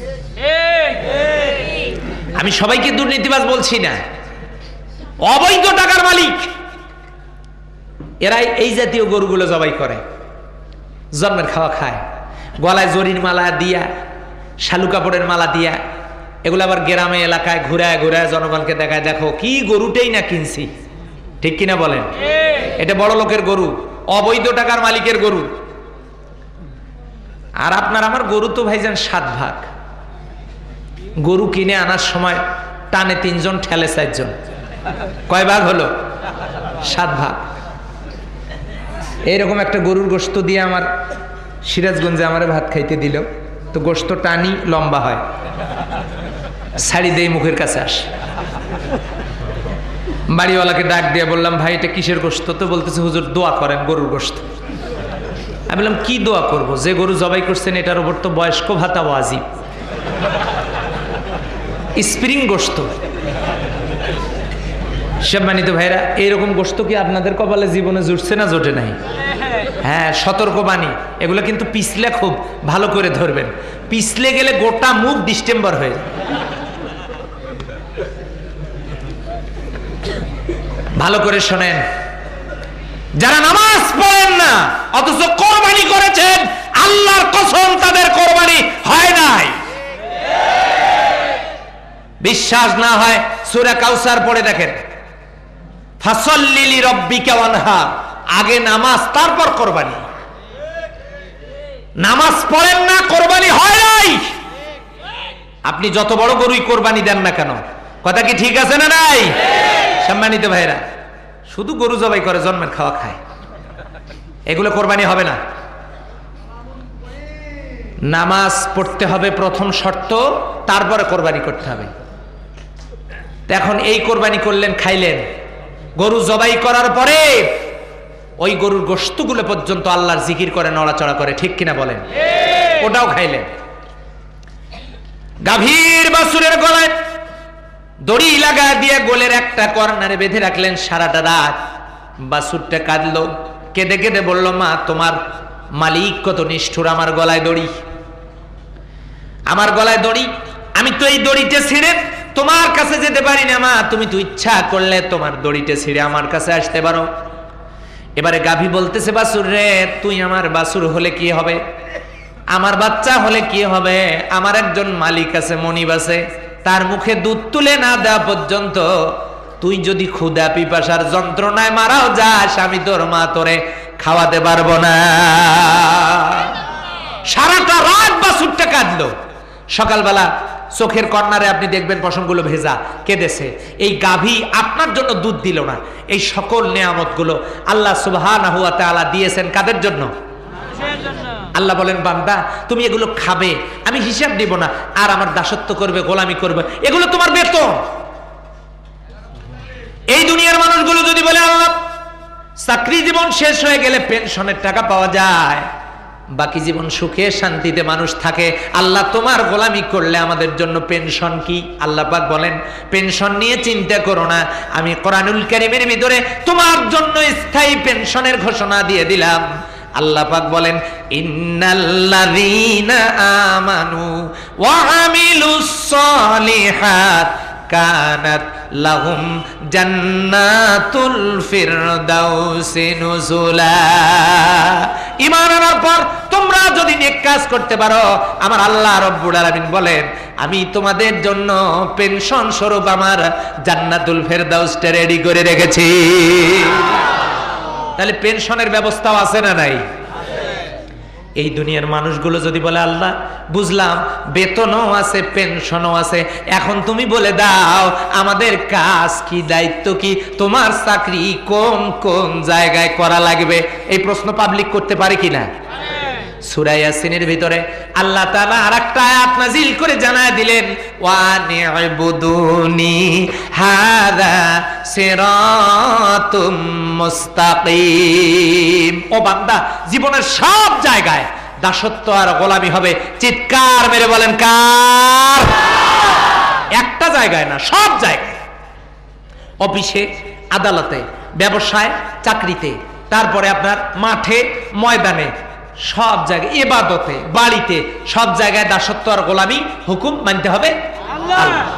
আমি সবাইকে দুর্নীতিবাজ বলছি না, অবৈধ টাকার মালিক এরাই এই জাতীয় গরুগুলো জবাই করে, জন্মের খাওয়া খায়। গলায় জরির মালা দিয়া, শালু কাপড়ের মালা দিয়া, এগুলো আবার গ্রামে এলাকায় ঘুরায় ঘুরায় জনগণকে দেখায়, দেখো কি গরুটাই না কিনছি। ঠিক কিনা বলেন? এটা বড় লোকের গরু, অবৈধ টাকার মালিকের গরু। আর আপনার আমার গরু তো ভাইজান 7 ভাগ। গরু কিনে আনার সময় টানে 3 জন, ঠেলে 4 জন। কয় ভাগ হলো? 7 ভাগ। এইরকম একটা গরুর গোশত দিয়ে আমার সিরাজগঞ্জে আমার ভাত খাইতে দিল। তো গোশত টানি, লম্বা হয়, ছাড়ি দেই মুখের কাছে আসে। বাড়িওয়ালাকে ডাক দিয়ে বললাম, ভাই এটা কিসের গোশত? তো বলতেছে, হুজুর দোয়া করেন গরুর গোশত। আমি বললাম, কি দোয়া করব? যে গরু জবাই করছেন এটার উপর তো বয়স্ক ভাতা ওয়াজিব, স্প্রিং গোশত। সম্মানিত ভাইরা, এইরকম গোশত কি আপনাদের কপালে জীবনে জুটছে না জোটে নাই? হ্যাঁ, সতর্কবাণী। এগুলো কিন্তু পিছলে খুব ভালো করে ধরবেন, পিছলে গেলে গোটা মুখ ডিস্টেম্বার হয়ে যায়। ভালো করে শোনেন, যারা নামাজ পড়েন না অথচ কোরবানি করেছেন, আল্লাহর কসম তাদের কোরবানি হয় নাই। বিশ্বাস না হয় সূরা কাউসার পড়ে দেখেন, ফাসাল্লি লিরাব্বিকা ওয়ানহার, আগে নামাজ তারপর কোরবানি। নামাজ পড়েন না, কোরবানি হয় নাই। আপনি যত বড় গরুই কোরবানি দেন না কেন, কথা কি ঠিক আছে না নাই? সম্মানিত ভাইরা, শুধু গরু জবাই করে জন্মের খাওয়া খায়, এগুলো কোরবানি হবে না। নামাজ পড়তে হবে প্রথম শর্ত, তারপরে কোরবানি করতে হবে। এখন এই কোরবানি করলেন, খাইলেন, গরু জবাই করার পরে ওই গরুর গোশতগুলো পর্যন্ত আল্লাহর জিকির করে, নড়াচড়া করে, ঠিক কিনা বলেন? ওটাও খাইলেন। গাভীর বাছুরের গলায় দড়ি লাগা দিয়ে গোলের একটা কর্নারে বেঁধে রাখলেন সারাটা রাত। বাছুরটা কাঁদলো, কেঁদে কেঁদে বলল, মা তোমার মালিক কত নিষ্ঠুর, আমার গলায় দড়ি, আমার গলায় দড়ি, আমি তো এই দড়িটা ছিঁড়ে তোমার কাছে যেতে পারি না। মা তুমি তো ইচ্ছা করলে তোমার দড়িটা ছিঁড়ে আমার কাছে আসতে পারো। এবারে গাভী বলতেছে, বাছুর রে, তুই আমার বাছুর হলে কি হবে, আমার বাচ্চা হলে কি হবে, আমার একজন মালিক আছে, মনিব আছে, তার মুখে দুধ তুলে না দেওয়া পর্যন্ত তুই যদি ক্ষুধা পিপাসার যন্ত্রণায় মারাও যাস, আমি তোর মা তোরে খাওয়াতে পারবো না। সারাটা রাত বাছুরটা কাঁদলো। সকালবেলা চোখের কর্নারে আপনি দেখবেন পশমগুলো ভেজা, কেঁদেছে। এই গাভী আপনার জন্য দুধ দিল না। এই সকল নেয়ামতগুলো আল্লাহ সুবহানাহু ওয়া তাআলা দিয়েছেন কাদের জন্য? আল্লাহ বলেন, বান্দা তুমি এগুলো খাবে, আমি হিসাব দিব না, আর আমার দাসত্ব করবে, গোলামি করবে, এগুলো তোমার বেতন। এই দুনিয়ার মানুষগুলো যদি বলে, আল্লাহ চাকরি জীবন শেষ হয়ে গেলে পেনশনের টাকা পাওয়া যায়, বাকি জীবন সুখে শান্তিতে মানুষ থাকে, আল্লাহ তোমার গোলামি করলে আমাদের জন্য পেনশন কি? আল্লাহ পাক বলেন, পেনশন নিয়ে চিন্তা করো না, আমি কোরআনুল কারীমের ভিতরে তোমার জন্য স্থায়ী পেনশনের ঘোষণা দিয়ে দিলাম। আল্লাহ পাক বলেন, ইন্নাল্লাযীনা আমানু ওয়া আমিলুস সালিহাত কানাত লাহুম জান্নাতুল ফিরদাউসি নুজুলা। ঈমান আনার পর তোমরা যদি নেক কাজ করতে পারো, আমার আল্লাহ রাব্বুল আলামিন বলেন, আমি তোমাদের জন্য পেনশন স্বরূপ আমার জান্নাতুল ফিরদাউসটা রেডি করে রেখেছি। তাহলে পেনশনের ব্যবস্থাও আছে না নাই? এই দুনিয়ার মানুষগুলো যদি বলে, আল্লাহ বুঝলাম বেতনও আছে, পেনশনও আছে, এখন তুমি বলে দাও আমাদের কাজ কি, দায়িত্ব কি, তোমার চাকরি কোন কোন জায়গায় করা লাগবে? এই প্রশ্ন পাবলিক করতে পারে কিনা? সূরা ইয়াসিনের ভিতরে আল্লাহ তাআলা আরেকটা আয়াত নাযিল করে জানায় দিলেন, ওয়া নি'বুদুনি হাযা সিরাতুম মুস্তাকিম। ও বান্দা, জীবনের সব জায়গায় দাসত্ব আর গোলামি হবে। চিৎকার মেরে বলেন কার? একটা জায়গায় না, সব জায়গায়। অফিসে, আদালতে, ব্যবসায়, চাকরিতে, তারপরে আপনার মাঠে, ময়দানে, সব জায়গায়, ইবাদতে, বাড়িতে, সব জায়গায় দাসত্ব আর গোলামি হুকুম মানতে হবে আল্লাহ।